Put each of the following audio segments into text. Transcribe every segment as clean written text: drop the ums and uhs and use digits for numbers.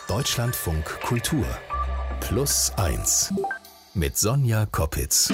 Deutschlandfunk Kultur Plus 1 mit Sonja Koppitz.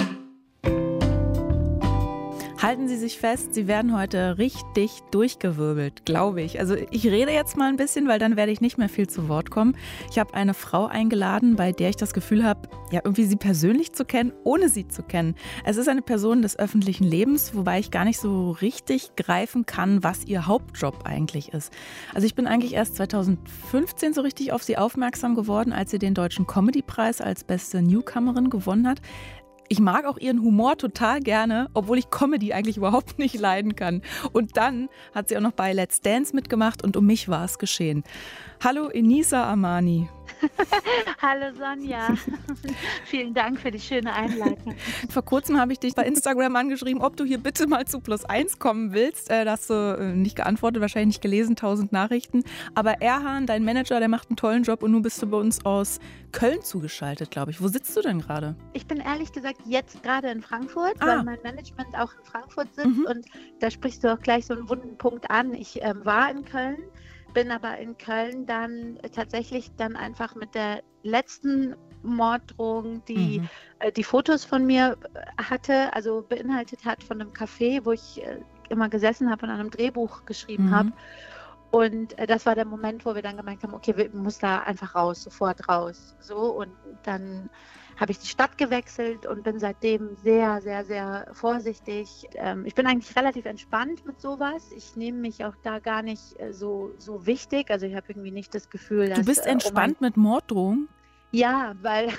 Halten Sie sich fest, Sie werden heute richtig durchgewirbelt, glaube ich. Also ich rede jetzt mal ein bisschen, weil dann werde ich nicht mehr viel zu Wort kommen. Ich habe eine Frau eingeladen, bei der ich das Gefühl habe, ja, irgendwie sie persönlich zu kennen, ohne sie zu kennen. Es ist eine Person des öffentlichen Lebens, wobei ich gar nicht so richtig greifen kann, was ihr Hauptjob eigentlich ist. Also ich bin eigentlich erst 2015 so richtig auf sie aufmerksam geworden, als sie den Deutschen Comedy-Preis als beste Newcomerin gewonnen hat. Ich mag auch ihren Humor total gerne, obwohl ich Comedy eigentlich überhaupt nicht leiden kann. Und dann hat sie auch noch bei Let's Dance mitgemacht und um mich war es geschehen. Hallo Enisa Amani. Hallo Sonja, vielen Dank für die schöne Einleitung. Vor kurzem habe ich dich bei Instagram angeschrieben, ob du hier bitte mal zu Plus 1 kommen willst. Da hast du nicht geantwortet, wahrscheinlich nicht gelesen, 1000 Nachrichten. Aber Erhan, dein Manager, der macht einen tollen Job und nun bist du bei uns aus Köln zugeschaltet, glaube ich. Wo sitzt du denn gerade? Ich bin ehrlich gesagt jetzt gerade in Frankfurt, weil mein Management auch in Frankfurt sitzt und da sprichst du auch gleich so einen wunden Punkt an. Ich war in Köln. Bin aber in Köln dann tatsächlich dann einfach mit der letzten Morddrohung, die die Fotos von mir hatte, also beinhaltet hat von einem Café, wo ich immer gesessen habe und an einem Drehbuch geschrieben habe. Und das war der Moment, wo wir dann gemerkt haben, okay, wir müssen da einfach raus, sofort raus. So, und dann habe ich die Stadt gewechselt und bin seitdem sehr, sehr, sehr vorsichtig. Ich bin eigentlich relativ entspannt mit sowas. Ich nehme mich auch da gar nicht so wichtig. Also ich habe irgendwie nicht das Gefühl, dass... Du bist entspannt mit Morddrohungen? Ja,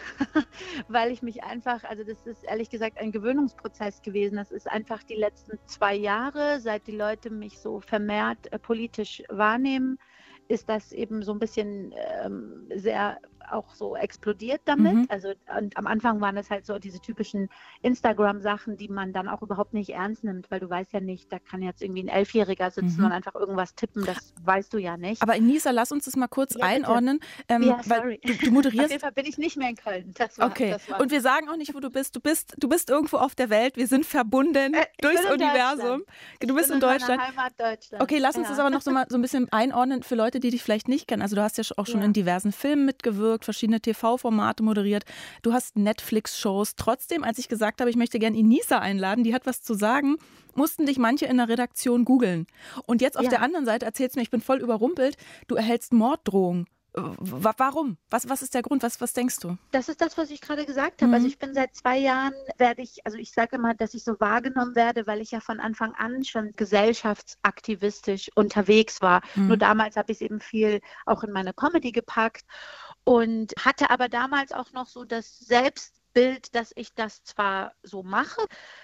weil ich mich einfach, also das ist ehrlich gesagt ein Gewöhnungsprozess gewesen. Das ist einfach die letzten 2 Jahre, seit die Leute mich so vermehrt politisch wahrnehmen, ist das eben so ein bisschen sehr auch so explodiert damit. Also und am Anfang waren es halt so diese typischen Instagram-Sachen, die man dann auch überhaupt nicht ernst nimmt, weil du weißt ja nicht, da kann jetzt irgendwie ein 11-Jähriger sitzen und einfach irgendwas tippen, das weißt du ja nicht. Aber Enisa, lass uns das mal kurz einordnen. Ja, sorry. Weil du moderierst. Auf jeden Fall bin ich nicht mehr in Köln. Das war. Und wir sagen auch nicht, wo du bist. Du bist irgendwo auf der Welt. Wir sind verbunden durchs Universum. Du bist in Deutschland. Heimat Deutschland. Okay, lass uns das aber noch so ein bisschen einordnen für Leute, die dich vielleicht nicht kennen. Also du hast ja auch schon in diversen Filmen mitgewirkt, verschiedene TV-Formate moderiert. Du hast Netflix-Shows. Trotzdem, als ich gesagt habe, ich möchte gerne Enisa einladen, die hat was zu sagen, mussten dich manche in der Redaktion googeln. Und jetzt auf der anderen Seite erzählst du mir, ich bin voll überrumpelt, du erhältst Morddrohungen. Warum? Was ist der Grund? Was denkst du? Das ist das, was ich gerade gesagt habe. Also ich bin seit 2 Jahren, ich sage immer, dass ich so wahrgenommen werde, weil ich ja von Anfang an schon gesellschaftsaktivistisch unterwegs war. Nur damals habe ich es eben viel auch in meine Comedy gepackt und hatte aber damals auch noch so das Selbstbild, dass ich das zwar so mache,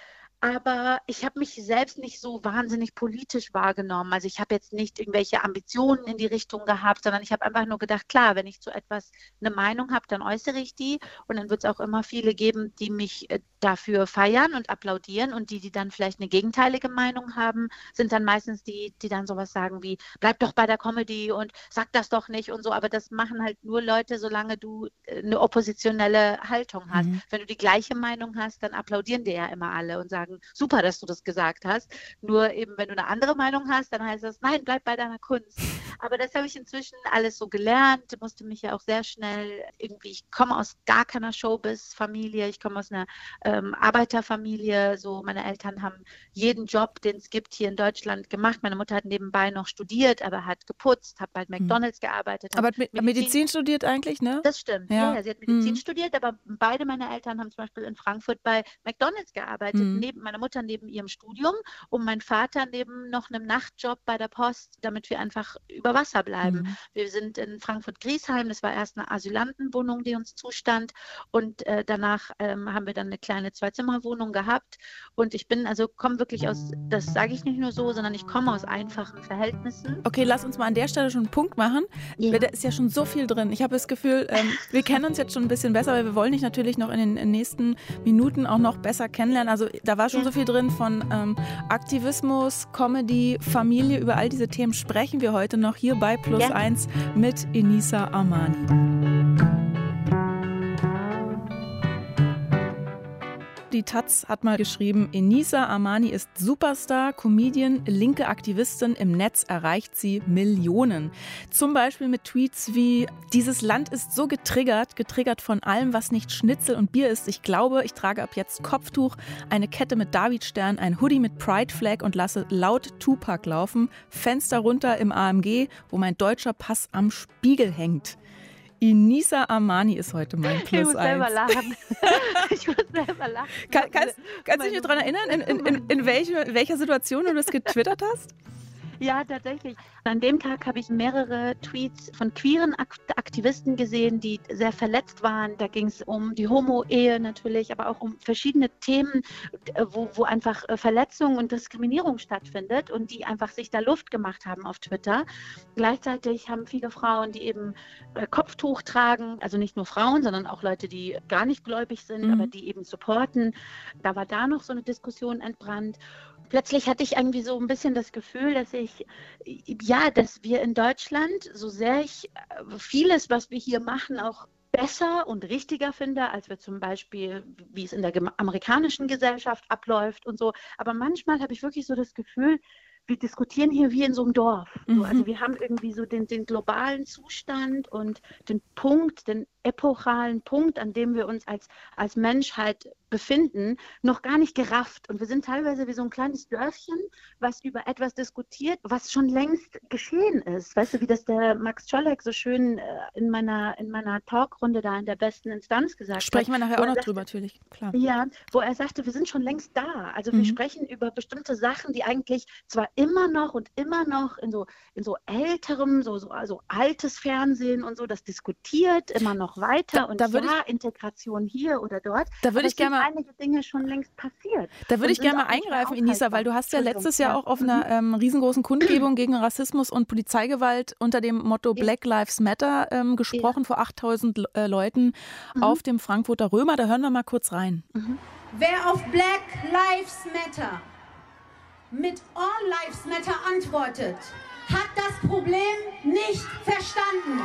aber ich habe mich selbst nicht so wahnsinnig politisch wahrgenommen. Also ich habe jetzt nicht irgendwelche Ambitionen in die Richtung gehabt, sondern ich habe einfach nur gedacht, klar, wenn ich zu etwas eine Meinung habe, dann äußere ich die. Und dann wird es auch immer viele geben, die mich dafür feiern und applaudieren. Und die dann vielleicht eine gegenteilige Meinung haben, sind dann meistens die dann sowas sagen wie, bleib doch bei der Comedy und sag das doch nicht und so. Aber das machen halt nur Leute, solange du eine oppositionelle Haltung hast. Wenn du die gleiche Meinung hast, dann applaudieren dir ja immer alle und sagen, super, dass du das gesagt hast. Nur eben, wenn du eine andere Meinung hast, dann heißt das, nein, bleib bei deiner Kunst. Aber das habe ich inzwischen alles so gelernt, musste mich ja auch sehr schnell irgendwie, ich komme aus gar keiner Showbiz-Familie, ich komme aus einer Arbeiterfamilie, so meine Eltern haben jeden Job, den es gibt, hier in Deutschland gemacht. Meine Mutter hat nebenbei noch studiert, aber hat geputzt, hat bei McDonald's gearbeitet. Aber Medizin studiert eigentlich, ne? Das stimmt, ja sie hat Medizin studiert, aber beide meine Eltern haben zum Beispiel in Frankfurt bei McDonald's gearbeitet, meine Mutter neben ihrem Studium und mein Vater neben noch einem Nachtjob bei der Post, damit wir einfach über Wasser bleiben. Wir sind in Frankfurt-Griesheim, das war erst eine Asylantenwohnung, die uns zustand und danach haben wir dann eine kleine 2-Zimmer-Wohnung gehabt und ich komme wirklich aus, das sage ich nicht nur so, sondern ich komme aus einfachen Verhältnissen. Okay, lass uns mal an der Stelle schon einen Punkt machen. Ja. Da ist ja schon so viel drin. Ich habe das Gefühl, wir kennen uns jetzt schon ein bisschen besser, aber wir wollen dich natürlich noch in den nächsten Minuten auch noch besser kennenlernen. Also da war schon so viel drin von Aktivismus, Comedy, Familie. Über all diese Themen sprechen wir heute noch hier bei Plus 1 mit Enisa Amani. Die Taz hat mal geschrieben, Enisa Amani ist Superstar, Comedian, linke Aktivistin. Im Netz erreicht sie Millionen. Zum Beispiel mit Tweets wie, dieses Land ist so getriggert von allem, was nicht Schnitzel und Bier ist. Ich glaube, ich trage ab jetzt Kopftuch, eine Kette mit Davidstern, ein Hoodie mit Pride Flag und lasse laut Tupac laufen. Fenster runter im AMG, wo mein deutscher Pass am Spiegel hängt. Enisa Amani ist heute mein Plus 1. Ich muss selber lachen. Kannst du dich daran erinnern, in welcher Situation du das getwittert hast? Ja, tatsächlich. An dem Tag habe ich mehrere Tweets von queeren Aktivisten gesehen, die sehr verletzt waren. Da ging es um die Homo-Ehe natürlich, aber auch um verschiedene Themen, wo einfach Verletzung und Diskriminierung stattfindet und die einfach sich da Luft gemacht haben auf Twitter. Gleichzeitig haben viele Frauen, die eben Kopftuch tragen, also nicht nur Frauen, sondern auch Leute, die gar nicht gläubig sind, aber die eben supporten. Da war da noch so eine Diskussion entbrannt. Plötzlich hatte ich irgendwie so ein bisschen das Gefühl, dass wir in Deutschland, so sehr ich vieles, was wir hier machen, auch besser und richtiger finde, als wir zum Beispiel, wie es in der amerikanischen Gesellschaft abläuft und so. Aber manchmal habe ich wirklich so das Gefühl, wir diskutieren hier wie in so einem Dorf. Also wir haben irgendwie so den globalen Zustand und den epochalen Punkt, an dem wir uns als Menschheit befinden, noch gar nicht gerafft. Und wir sind teilweise wie so ein kleines Dörfchen, was über etwas diskutiert, was schon längst geschehen ist. Weißt du, wie das der Max Czolek so schön in meiner Talkrunde da in der besten Instanz gesagt hat. Sprechen wir nachher auch noch drüber, natürlich, klar. Ja, wo er sagte, wir sind schon längst da. Also wir sprechen über bestimmte Sachen, die eigentlich zwar immer noch in so älterem, also altes Fernsehen und so, das diskutiert immer noch weiter Integration hier oder dort. Da würde ich gerne mal einige Dinge schon längst passiert. Da würde ich gerne mal eingreifen, Enisa, weil du hast ja letztes Jahr auch auf einer riesengroßen Kundgebung gegen Rassismus und Polizeigewalt unter dem Motto Black Lives Matter gesprochen vor 8000 Leuten auf dem Frankfurter Römer. Da hören wir mal kurz rein. Wer auf Black Lives Matter mit All Lives Matter antwortet, hat das Problem nicht verstanden.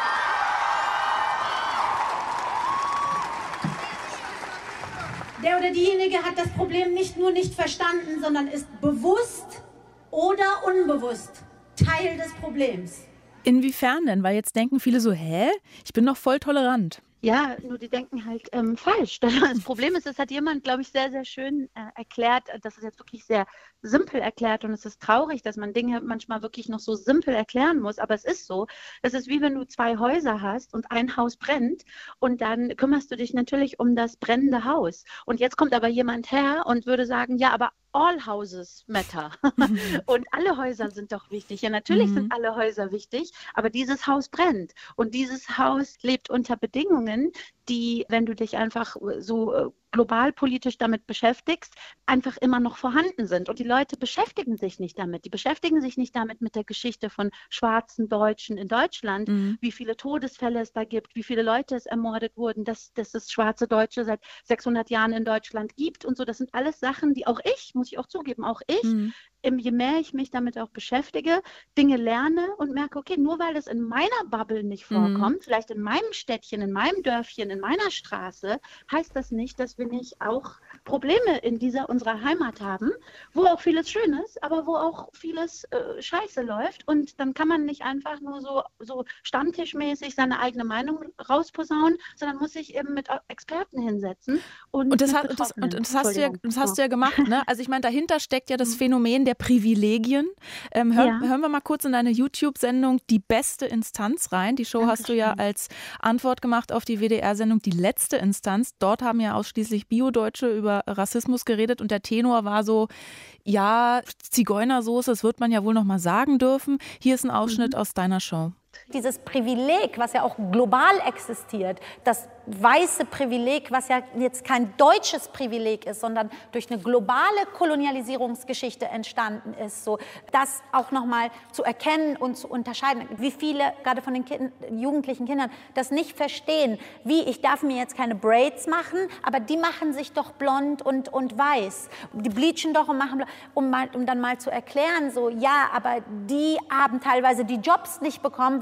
Der oder diejenige hat das Problem nicht nur nicht verstanden, sondern ist bewusst oder unbewusst Teil des Problems. Inwiefern denn? Weil jetzt denken viele so, ich bin doch voll tolerant. Ja, nur die denken halt falsch. Das Problem ist, es hat jemand, glaube ich, sehr, sehr schön erklärt, das ist jetzt wirklich sehr simpel erklärt und es ist traurig, dass man Dinge manchmal wirklich noch so simpel erklären muss, aber es ist so. Es ist wie wenn du 2 Häuser hast und ein Haus brennt und dann kümmerst du dich natürlich um das brennende Haus. Und jetzt kommt aber jemand her und würde sagen, ja, aber all houses matter. Und alle Häuser sind doch wichtig. Ja, natürlich sind alle Häuser wichtig, aber dieses Haus brennt. Und dieses Haus lebt unter Bedingungen, die, wenn du dich einfach so globalpolitisch damit beschäftigst, einfach immer noch vorhanden sind. Und die Leute beschäftigen sich nicht damit. Die beschäftigen sich nicht damit mit der Geschichte von schwarzen Deutschen in Deutschland, wie viele Todesfälle es da gibt, wie viele Leute es ermordet wurden, dass es schwarze Deutsche seit 600 Jahren in Deutschland gibt und so. Das sind alles Sachen, die auch ich, muss ich auch zugeben, je mehr ich mich damit auch beschäftige, Dinge lerne und merke, okay, nur weil es in meiner Bubble nicht vorkommt, vielleicht in meinem Städtchen, in meinem Dörfchen, in meiner Straße, heißt das nicht, dass wir nicht auch Probleme in unserer Heimat haben, wo auch vieles schön ist, aber wo auch vieles scheiße läuft. Und dann kann man nicht einfach nur so stammtischmäßig seine eigene Meinung rausposaunen, sondern muss sich eben mit Experten hinsetzen. Und das hast du ja gemacht, ne? Also ich meine, dahinter steckt ja das Phänomen der Privilegien. Hören wir mal kurz in deine YouTube-Sendung Die beste Instanz rein. Die Show hast du ja als Antwort gemacht auf die WDR-Sendung Die letzte Instanz. Dort haben ja ausschließlich Bio-Deutsche über Rassismus geredet und der Tenor war so, ja, Zigeunersoße, das wird man ja wohl noch mal sagen dürfen. Hier ist ein Ausschnitt aus deiner Show. Dieses Privileg, was ja auch global existiert, das weiße Privileg, was ja jetzt kein deutsches Privileg ist, sondern durch eine globale Kolonialisierungsgeschichte entstanden ist, so das auch nochmal zu erkennen und zu unterscheiden. Wie viele, gerade von den jugendlichen Kindern, das nicht verstehen, ich darf mir jetzt keine Braids machen, aber die machen sich doch blond und weiß. Die bleachen doch und machen blond, um dann mal zu erklären, so ja, aber die haben teilweise die Jobs nicht bekommen,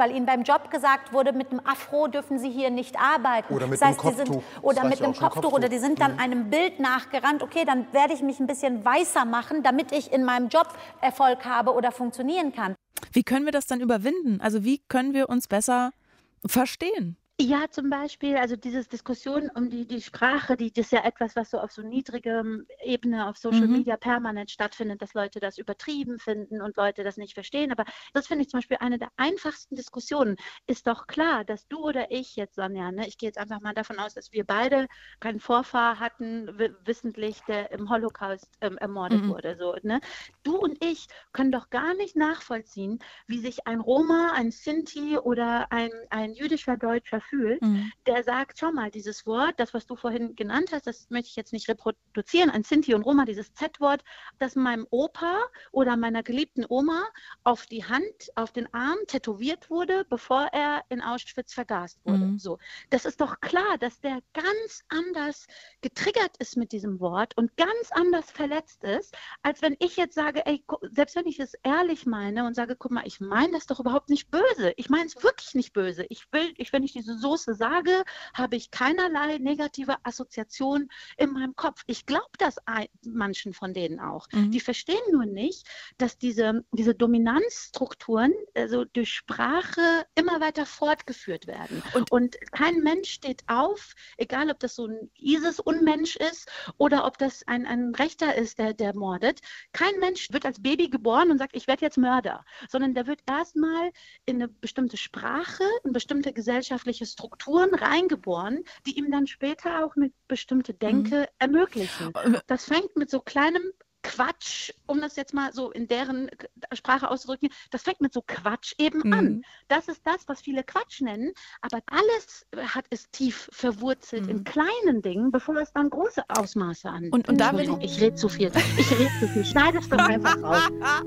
weil ihnen beim Job gesagt wurde, mit einem Afro dürfen sie hier nicht arbeiten. Oder mit das einem heißt, Kopftuch. Oder mit einem Kopftuch. Oder die sind dann einem Bild nachgerannt. Okay, dann werde ich mich ein bisschen weißer machen, damit ich in meinem Job Erfolg habe oder funktionieren kann. Wie können wir das dann überwinden? Also wie können wir uns besser verstehen? Ja, zum Beispiel, also diese Diskussion um die Sprache, das ist ja etwas, was so auf so niedriger Ebene auf Social Media permanent stattfindet, dass Leute das übertrieben finden und Leute das nicht verstehen. Aber das finde ich zum Beispiel eine der einfachsten Diskussionen. Ist doch klar, dass du oder ich jetzt, Sonja, ne, ich gehe jetzt einfach mal davon aus, dass wir beide keinen Vorfahr hatten, wissentlich, der im Holocaust ermordet wurde. So, ne? Du und ich können doch gar nicht nachvollziehen, wie sich ein Roma, ein Sinti oder ein jüdischer Deutscher fühlt, der sagt, schau mal, dieses Wort, das, was du vorhin genannt hast, das möchte ich jetzt nicht reproduzieren, ein Sinti und Roma, dieses Z-Wort, das meinem Opa oder meiner geliebten Oma auf die Hand, auf den Arm tätowiert wurde, bevor er in Auschwitz vergast wurde. So. Das ist doch klar, dass der ganz anders getriggert ist mit diesem Wort und ganz anders verletzt ist, als wenn ich jetzt sage, ey, selbst wenn ich es ehrlich meine und sage, guck mal, ich meine das doch überhaupt nicht böse. Ich meine es wirklich nicht böse. Wenn ich diese Soße sage, habe ich keinerlei negative Assoziation in meinem Kopf. Ich glaube das manchen von denen auch. Die verstehen nur nicht, dass diese Dominanzstrukturen also durch Sprache immer weiter fortgeführt werden. Und kein Mensch steht auf, egal ob das so ein ISIS-Unmensch ist oder ob das ein Rechter ist, der mordet. Kein Mensch wird als Baby geboren und sagt, ich werde jetzt Mörder, sondern der wird erstmal in eine bestimmte Sprache, in bestimmte gesellschaftliche Strukturen reingeboren, die ihm dann später auch eine bestimmte Denke ermöglichen. Das fängt mit so kleinem Quatsch, um das jetzt mal so in deren Sprache auszudrücken, das fängt mit so Quatsch eben an. Das ist das, was viele Quatsch nennen, aber alles ist tief verwurzelt in kleinen Dingen, bevor es dann große Ausmaße annimmt. Und da will ich rede zu viel. Schneid es doch einfach raus.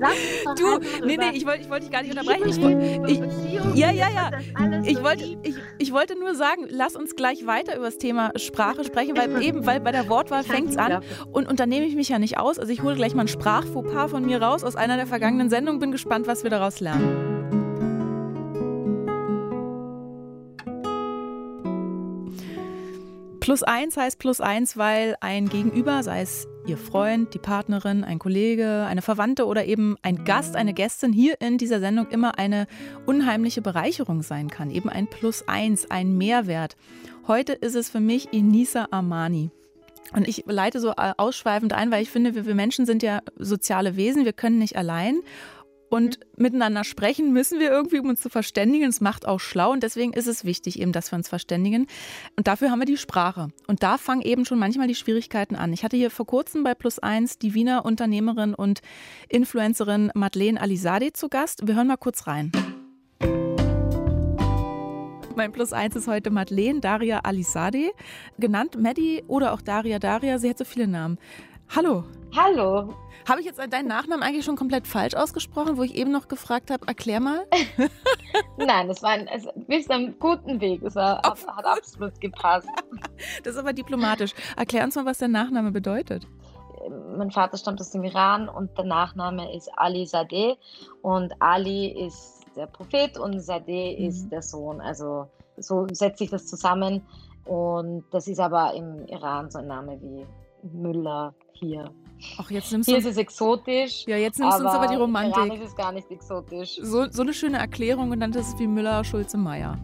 Ich wollte dich gar nicht unterbrechen. Ich wollte nur sagen, lass uns gleich weiter über das Thema Sprache sprechen, weil bei der Wortwahl fängt es an und da nehme ich mich ja nicht aus. Also ich hole gleich mal ein Sprachfauxpas von mir raus aus einer der vergangenen Sendungen. Bin gespannt, was wir daraus lernen. +1 heißt +1, weil ein Gegenüber, sei es Ihr Freund, die Partnerin, ein Kollege, eine Verwandte oder eben ein Gast, eine Gästin hier in dieser Sendung immer eine unheimliche Bereicherung sein kann. Eben ein +1, ein Mehrwert. Heute ist es für mich Inisa Armani. Und ich leite so ausschweifend ein, weil ich finde, wir Menschen sind ja soziale Wesen, wir können nicht allein. Und miteinander sprechen müssen wir irgendwie, um uns zu verständigen. Es macht auch schlau und deswegen ist es wichtig eben, dass wir uns verständigen. Und dafür haben wir die Sprache. Und da fangen eben schon manchmal die Schwierigkeiten an. Ich hatte hier vor kurzem bei +1 die Wiener Unternehmerin und Influencerin Madeleine Alizadeh zu Gast. Wir hören mal kurz rein. Mein +1 ist heute Madeleine Daria Alizadeh, genannt Maddie oder auch Daria. Sie hat so viele Namen. Hallo. Hallo. Habe ich jetzt deinen Nachnamen eigentlich schon komplett falsch ausgesprochen, wo ich eben noch gefragt habe, erklär mal? Nein, du bist auf einem guten Weg. Hat absolut gepasst. Das ist aber diplomatisch. Erklär uns mal, was der Nachname bedeutet. Mein Vater stammt aus dem Iran und der Nachname ist Alizadeh. Und Ali ist der Prophet und Sadeh ist der Sohn. Also so setzt sich das zusammen. Und das ist aber im Iran so ein Name wie Müller hier. Ach, jetzt nimmst hier ist es exotisch. Ja, jetzt nimmst du uns aber die Romantik. Iran ist es gar nicht exotisch. So eine schöne Erklärung und dann ist es wie Müller, Schulze, Meier.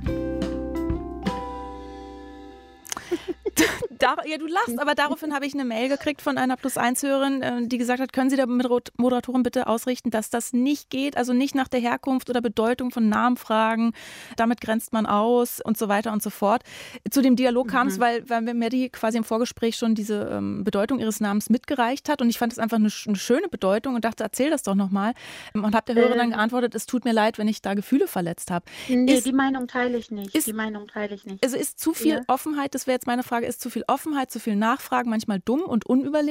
Ja, du lachst, aber daraufhin habe ich eine Mail gekriegt von einer +1-Hörerin, die gesagt hat, können Sie der Moderatorin bitte ausrichten, dass das nicht geht, also nicht nach der Herkunft oder Bedeutung von Namen fragen, damit grenzt man aus und so weiter und so fort. Zu dem Dialog kam es, weil Maddie quasi im Vorgespräch schon diese Bedeutung ihres Namens mitgereicht hat und ich fand es einfach eine schöne Bedeutung und dachte, erzähl das doch nochmal und habe der Hörerin dann geantwortet, es tut mir leid, wenn ich da Gefühle verletzt habe. Nee, die Meinung teile ich nicht. Also ist zu viel Offenheit, das wäre jetzt meine Frage, ist zu viel Offenheit, zu viel Nachfragen manchmal dumm und unüberlegt?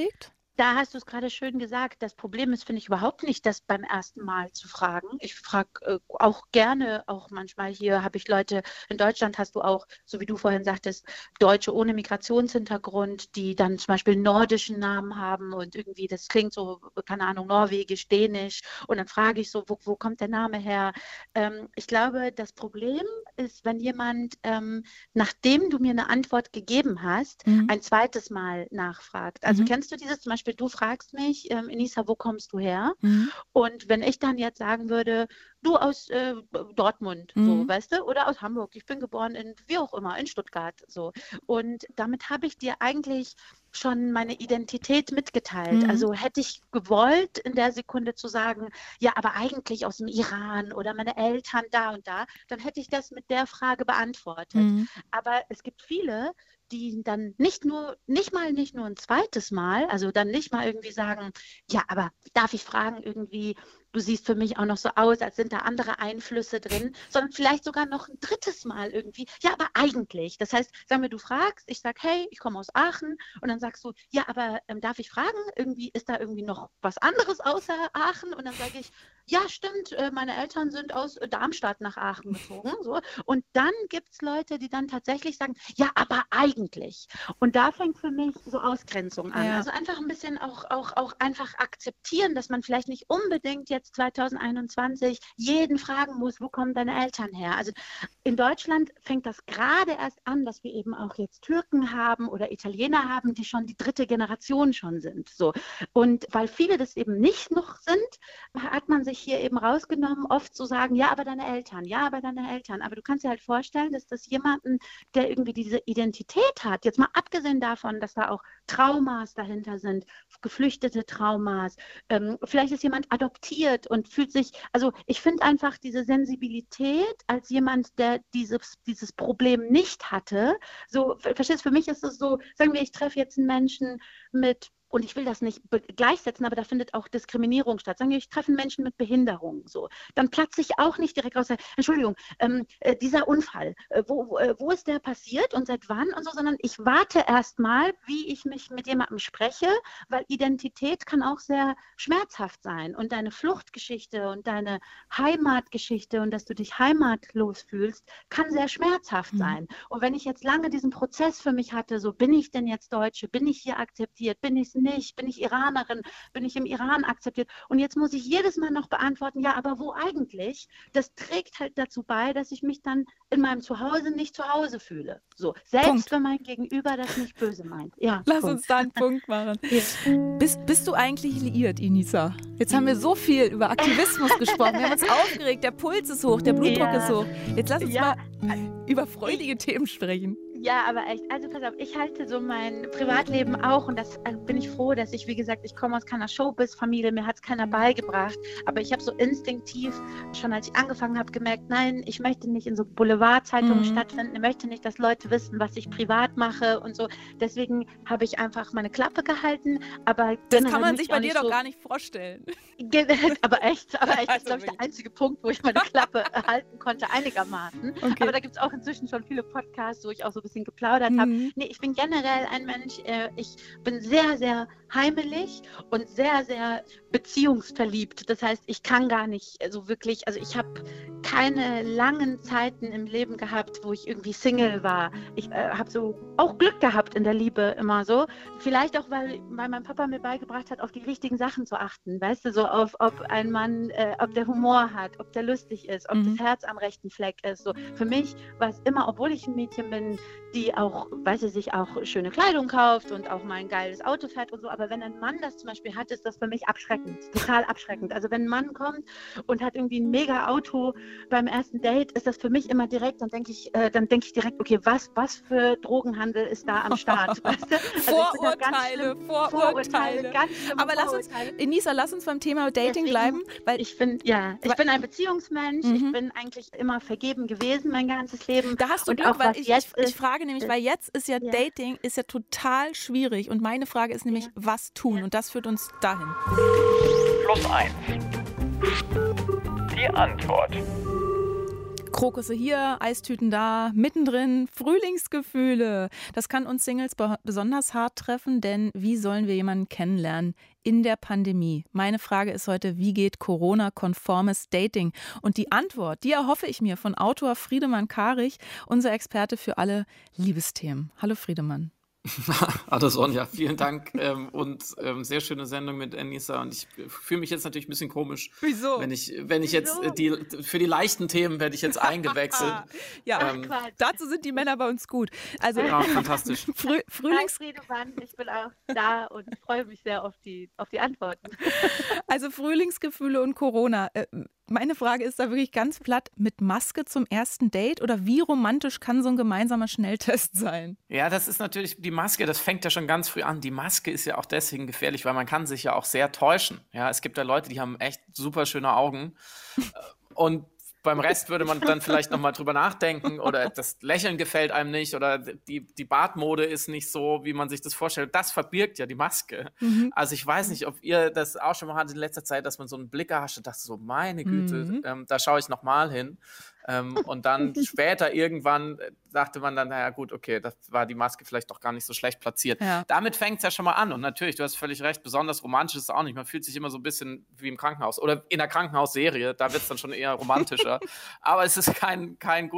Da hast du es gerade schön gesagt. Das Problem ist, finde ich, überhaupt nicht, das beim ersten Mal zu fragen. Ich frage auch gerne, auch manchmal hier habe ich Leute, in Deutschland hast du auch, so wie du vorhin sagtest, Deutsche ohne Migrationshintergrund, die dann zum Beispiel einen nordischen Namen haben und irgendwie, das klingt so, keine Ahnung, norwegisch, dänisch. Und dann frage ich so, wo kommt der Name her? Ich glaube, das Problem ist, wenn jemand, nachdem du mir eine Antwort gegeben hast, ein zweites Mal nachfragt. Also kennst du dieses zum Beispiel, du fragst mich, Enisa, wo kommst du her? Und wenn ich dann jetzt sagen würde, du aus Dortmund, so, weißt du, oder aus Hamburg, ich bin geboren in, wie auch immer, in Stuttgart, so. Und damit habe ich dir eigentlich schon meine Identität mitgeteilt. Also hätte ich gewollt, in der Sekunde zu sagen, ja, aber eigentlich aus dem Iran oder meine Eltern da und da, dann hätte ich das mit der Frage beantwortet. Aber es gibt viele, die dann nicht nur ein zweites Mal, also dann nicht mal irgendwie sagen, ja, aber darf ich fragen irgendwie, du siehst für mich auch noch so aus, als sind da andere Einflüsse drin, sondern vielleicht sogar noch ein drittes Mal irgendwie, ja, aber eigentlich. Das heißt, sagen wir, du fragst, ich sage, hey, ich komme aus Aachen und dann sagst du, ja, aber darf ich fragen, irgendwie ist da irgendwie noch was anderes außer Aachen? Und dann sage ich, ja, stimmt, meine Eltern sind aus Darmstadt nach Aachen gezogen. So. Und dann gibt es Leute, die dann tatsächlich sagen, ja, aber eigentlich. Und da fängt für mich so Ausgrenzung an. Ja. Also einfach ein bisschen auch einfach akzeptieren, dass man vielleicht nicht unbedingt jetzt 2021 jeden fragen muss, wo kommen deine Eltern her? Also in Deutschland fängt das gerade erst an, dass wir eben auch jetzt Türken haben oder Italiener haben, die schon die 3. Generation schon sind. So. Und weil viele das eben nicht noch sind, hat man sich hier eben rausgenommen, oft zu sagen, ja, aber deine Eltern, ja, aber deine Eltern. Aber du kannst dir halt vorstellen, dass das jemanden, der irgendwie diese Identität hat, jetzt mal abgesehen davon, dass da auch Traumas dahinter sind, geflüchtete Traumas, vielleicht ist jemand adoptiert und fühlt sich, also ich finde einfach diese Sensibilität als jemand, der dieses Problem nicht hatte, so, verstehst du, für mich ist es so, sagen wir, ich treffe jetzt einen Menschen mit, und ich will das nicht gleichsetzen, aber da findet auch Diskriminierung statt. Sagen wir, ich treffe einen Menschen mit Behinderung, so. Dann platze ich auch nicht direkt raus, Entschuldigung, dieser Unfall, wo ist der passiert und seit wann und so, sondern ich warte erst mal, wie ich mich mit jemandem spreche, weil Identität kann auch sehr schmerzhaft sein und deine Fluchtgeschichte und deine Heimatgeschichte und dass du dich heimatlos fühlst, kann sehr schmerzhaft sein. Und wenn ich jetzt lange diesen Prozess für mich hatte, so bin ich denn jetzt Deutsche, bin ich hier akzeptiert, bin ich es nicht, bin ich Iranerin, bin ich im Iran akzeptiert und jetzt muss ich jedes Mal noch beantworten, ja, aber wo eigentlich? Das trägt halt dazu bei, dass ich mich dann in meinem Zuhause nicht zu Hause fühle. So, selbst wenn mein Gegenüber das nicht böse meint. Ja, Lass uns da einen Punkt machen. Ja. Bist du eigentlich liiert, Enisa? Jetzt haben wir so viel über Aktivismus gesprochen, wir haben uns aufgeregt, der Puls ist hoch, der Blutdruck ist hoch. Jetzt lass uns mal über freudige Themen sprechen. Ja, aber echt, also pass auf, ich halte so mein Privatleben auch und das bin ich froh, dass ich, wie gesagt, ich komme aus keiner Showbiz-Familie, mir hat es keiner beigebracht, aber ich habe so instinktiv, schon als ich angefangen habe, gemerkt, nein, ich möchte nicht in so Boulevardzeitungen stattfinden, ich möchte nicht, dass Leute wissen, was ich privat mache und so, deswegen habe ich einfach meine Klappe gehalten, aber das kann man sich bei dir doch gar nicht vorstellen. Aber echt, das ist, glaube ich, der einzige Punkt, wo ich meine Klappe halten konnte, einigermaßen, aber da gibt es auch inzwischen schon viele Podcasts, wo ich auch so ein bisschen geplaudert habe. Nee, ich bin generell ein Mensch, ich bin sehr, sehr heimelig und sehr, sehr beziehungsverliebt. Das heißt, ich kann gar nicht so wirklich, also ich habe keine langen Zeiten im Leben gehabt, wo ich irgendwie Single war. Ich habe so auch Glück gehabt in der Liebe immer so. Vielleicht auch, weil mein Papa mir beigebracht hat, auf die richtigen Sachen zu achten. Weißt du, so auf, ob ein Mann, ob der Humor hat, ob der lustig ist, ob das Herz am rechten Fleck ist. So. Für mich war es immer, obwohl ich ein Mädchen bin, die auch, weiß ich, sich auch schöne Kleidung kauft und auch mal ein geiles Auto fährt und so. Aber wenn ein Mann das zum Beispiel hat, ist das für mich abschreckend, total abschreckend. Also wenn ein Mann kommt und hat irgendwie ein mega Auto beim ersten Date, ist das für mich immer direkt, dann denke ich direkt, okay, was für Drogenhandel ist da am Start? Weißt du? Also Vorurteile. Ganz aber Enisa, lass uns beim Thema Dating bleiben. Weil ich bin ein Beziehungsmensch, ich bin eigentlich immer vergeben gewesen, mein ganzes Leben. Da hast du Glück, weil ich frage nämlich, weil jetzt ist ja Dating ist ja total schwierig und meine Frage ist nämlich, was tun? Und das führt uns dahin. +1. Die Antwort. Krokusse hier, Eistüten da, mittendrin Frühlingsgefühle. Das kann uns Singles besonders hart treffen, denn wie sollen wir jemanden kennenlernen in der Pandemie? Meine Frage ist heute, wie geht Corona-konformes Dating? Und die Antwort, die erhoffe ich mir von Autor Friedemann Karig, unser Experte für alle Liebesthemen. Hallo Friedemann. Hallo Sonja, vielen Dank und sehr schöne Sendung mit Anissa und ich fühle mich jetzt natürlich ein bisschen komisch. Wieso? Wenn ich jetzt für die leichten Themen werde ich jetzt eingewechselt. Ja, dazu sind die Männer bei uns gut. Also ja, fantastisch. Friedemann, ich bin auch da und freue mich sehr auf die Antworten. Also Frühlingsgefühle und Corona. Meine Frage ist da wirklich ganz platt, mit Maske zum ersten Date oder wie romantisch kann so ein gemeinsamer Schnelltest sein? Ja, das ist natürlich die Maske, das fängt ja schon ganz früh an. Die Maske ist ja auch deswegen gefährlich, weil man kann sich ja auch sehr täuschen. Ja, es gibt ja Leute, die haben echt super schöne Augen und beim Rest würde man dann vielleicht nochmal drüber nachdenken oder das Lächeln gefällt einem nicht oder die Bartmode ist nicht so, wie man sich das vorstellt. Das verbirgt ja die Maske. Mhm. Also ich weiß nicht, ob ihr das auch schon mal hattet in letzter Zeit, dass man so einen Blick erhascht und dachte so, meine Güte, da schaue ich nochmal hin. Und dann später irgendwann dachte man dann, naja gut, okay, das war die Maske vielleicht doch gar nicht so schlecht platziert. Ja. Damit fängt es ja schon mal an. Und natürlich, du hast völlig recht, besonders romantisch ist es auch nicht. Man fühlt sich immer so ein bisschen wie im Krankenhaus oder in der Krankenhausserie, da wird es dann schon eher romantischer. Aber es ist kein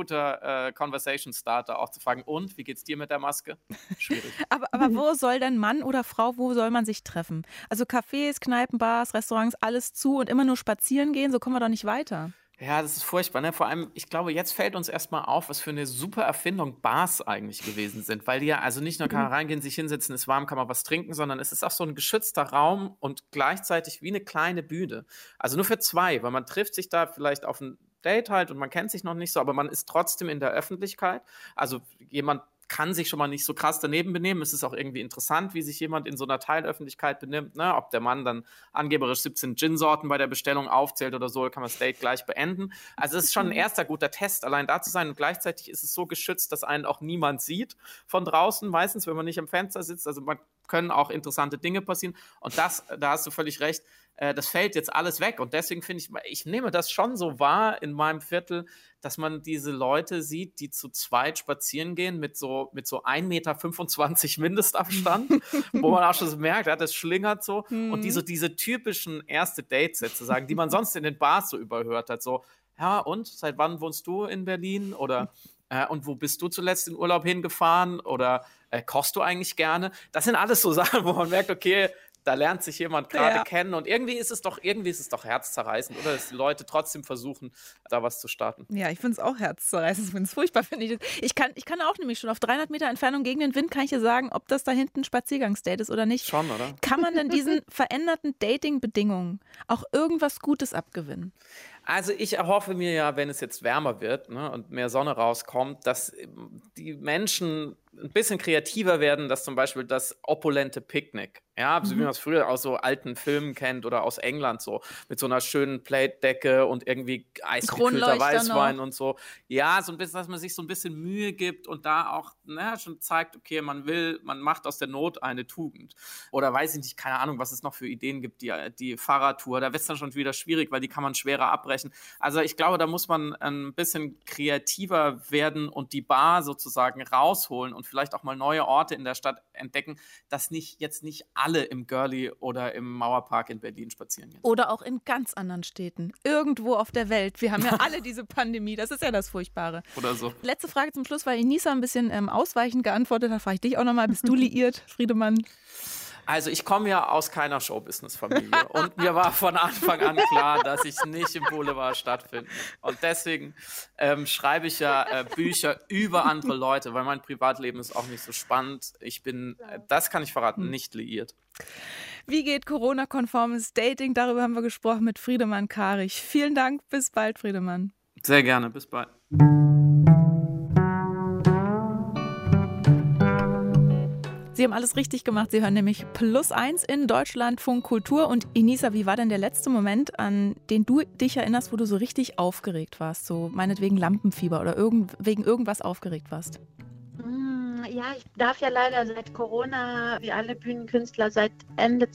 guter Conversation Starter, auch zu fragen, und, wie geht's dir mit der Maske? Schwierig. Aber wo soll denn Mann oder Frau, wo soll man sich treffen? Also Cafés, Kneipen, Bars, Restaurants, alles zu und immer nur spazieren gehen, so kommen wir doch nicht weiter. Ja, das ist furchtbar, ne? Vor allem, ich glaube, jetzt fällt uns erstmal auf, was für eine super Erfindung Bars eigentlich gewesen sind, weil die ja also nicht nur kann man reingehen, sich hinsetzen, ist warm, kann man was trinken, sondern es ist auch so ein geschützter Raum und gleichzeitig wie eine kleine Bühne. Also nur für zwei, weil man trifft sich da vielleicht auf ein Date halt und man kennt sich noch nicht so, aber man ist trotzdem in der Öffentlichkeit. Also jemand kann sich schon mal nicht so krass daneben benehmen. Es ist auch irgendwie interessant, wie sich jemand in so einer Teilöffentlichkeit benimmt. Ne? Ob der Mann dann angeberisch 17 Gin-Sorten bei der Bestellung aufzählt oder so, kann man das Date gleich beenden. Also es ist schon ein erster guter Test, allein da zu sein. Und gleichzeitig ist es so geschützt, dass einen auch niemand sieht von draußen, meistens, wenn man nicht am Fenster sitzt. Also man können auch interessante Dinge passieren. Und da hast du völlig recht, das fällt jetzt alles weg. Und deswegen finde ich nehme das schon so wahr in meinem Viertel, dass man diese Leute sieht, die zu zweit spazieren gehen mit so 1,25 Meter Mindestabstand, wo man auch schon so merkt, ja, das schlingert so. Und diese typischen erste Date-Sätze sagen, die man sonst in den Bars so überhört hat. So, ja, und seit wann wohnst du in Berlin? Oder und wo bist du zuletzt in Urlaub hingefahren? Oder kochst du eigentlich gerne? Das sind alles so Sachen, wo man merkt, okay, da lernt sich jemand gerade kennen und irgendwie ist es doch herzzerreißend, oder? Dass die Leute trotzdem versuchen, da was zu starten. Ja, ich finde es auch herzzerreißend. Ich finde es furchtbar, finde ich. Ich kann auch nämlich schon auf 300 Meter Entfernung gegen den Wind, kann ich dir sagen, ob das da hinten ein Spaziergangsdate ist oder nicht. Schon, oder? Kann man denn diesen veränderten Dating-Bedingungen auch irgendwas Gutes abgewinnen? Also ich erhoffe mir ja, wenn es jetzt wärmer wird, ne, und mehr Sonne rauskommt, dass die Menschen ein bisschen kreativer werden, dass zum Beispiel das opulente Picknick, ja, so wie man es früher aus so alten Filmen kennt oder aus England so, mit so einer schönen Plate-Decke und irgendwie eisgekühlter Weißwein und so. Ja, so ein bisschen, dass man sich so ein bisschen Mühe gibt und da auch schon zeigt, okay, man macht aus der Not eine Tugend. Oder weiß ich nicht, keine Ahnung, was es noch für Ideen gibt, die Fahrradtour, da wird es dann schon wieder schwierig, weil die kann man schwerer abbrechen. Also ich glaube, da muss man ein bisschen kreativer werden und die Bar sozusagen rausholen und vielleicht auch mal neue Orte in der Stadt entdecken, dass jetzt nicht alle im Girlie oder im Mauerpark in Berlin spazieren gehen. Oder auch in ganz anderen Städten. Irgendwo auf der Welt. Wir haben ja alle diese Pandemie. Das ist ja das Furchtbare. Oder so. Letzte Frage zum Schluss, weil Inisa ein bisschen ausweichend geantwortet hat. Frage ich dich auch nochmal. Bist du liiert, Friedemann? Also ich komme ja aus keiner Showbusiness-Familie und mir war von Anfang an klar, dass ich nicht im Boulevard stattfinde. Und deswegen schreibe ich ja Bücher über andere Leute, weil mein Privatleben ist auch nicht so spannend. Ich bin, das kann ich verraten, nicht liiert. Wie geht Corona-konformes Dating? Darüber haben wir gesprochen mit Friedemann Karig. Vielen Dank, bis bald, Friedemann. Sehr gerne, bis bald. Sie haben alles richtig gemacht. Sie hören nämlich +1 in Deutschlandfunk Kultur. Und Inisa, wie war denn der letzte Moment, an den du dich erinnerst, wo du so richtig aufgeregt warst? So meinetwegen Lampenfieber oder wegen irgendwas aufgeregt warst? Ja, ich darf ja leider seit Corona, wie alle Bühnenkünstler, seit Ende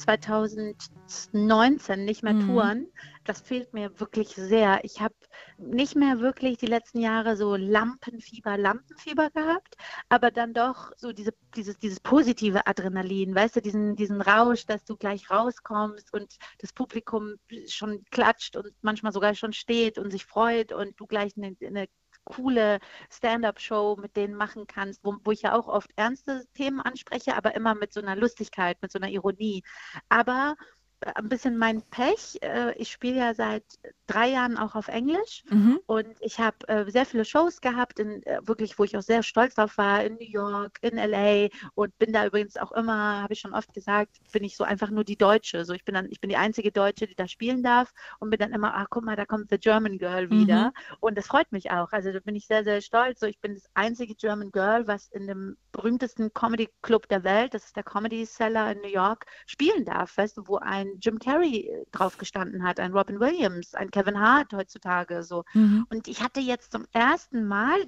2019 nicht mehr touren. Das fehlt mir wirklich sehr. Ich habe nicht mehr wirklich die letzten Jahre so Lampenfieber gehabt, aber dann doch so dieses positive Adrenalin, weißt du, diesen Rausch, dass du gleich rauskommst und das Publikum schon klatscht und manchmal sogar schon steht und sich freut und du gleich eine coole Stand-up-Show mit denen machen kannst, wo ich ja auch oft ernste Themen anspreche, aber immer mit so einer Lustigkeit, mit so einer Ironie. Aber ein bisschen mein Pech. Ich spiele ja seit 3 Jahren auch auf Englisch und ich habe sehr viele Shows gehabt, wirklich, wo ich auch sehr stolz drauf war, in New York, in LA und bin da übrigens auch immer, habe ich schon oft gesagt, bin ich so einfach nur die Deutsche. So, ich bin die einzige Deutsche, die da spielen darf und bin dann immer, guck mal, da kommt The German Girl wieder und das freut mich auch. Also da bin ich sehr, sehr stolz. So, ich bin das einzige German Girl, was in dem berühmtesten Comedy Club der Welt, das ist der Comedy Cellar in New York, spielen darf, weißt du, wo ein Jim Carrey drauf gestanden hat, ein Robin Williams, ein Kevin Hart heutzutage so. Und ich hatte jetzt zum ersten Mal,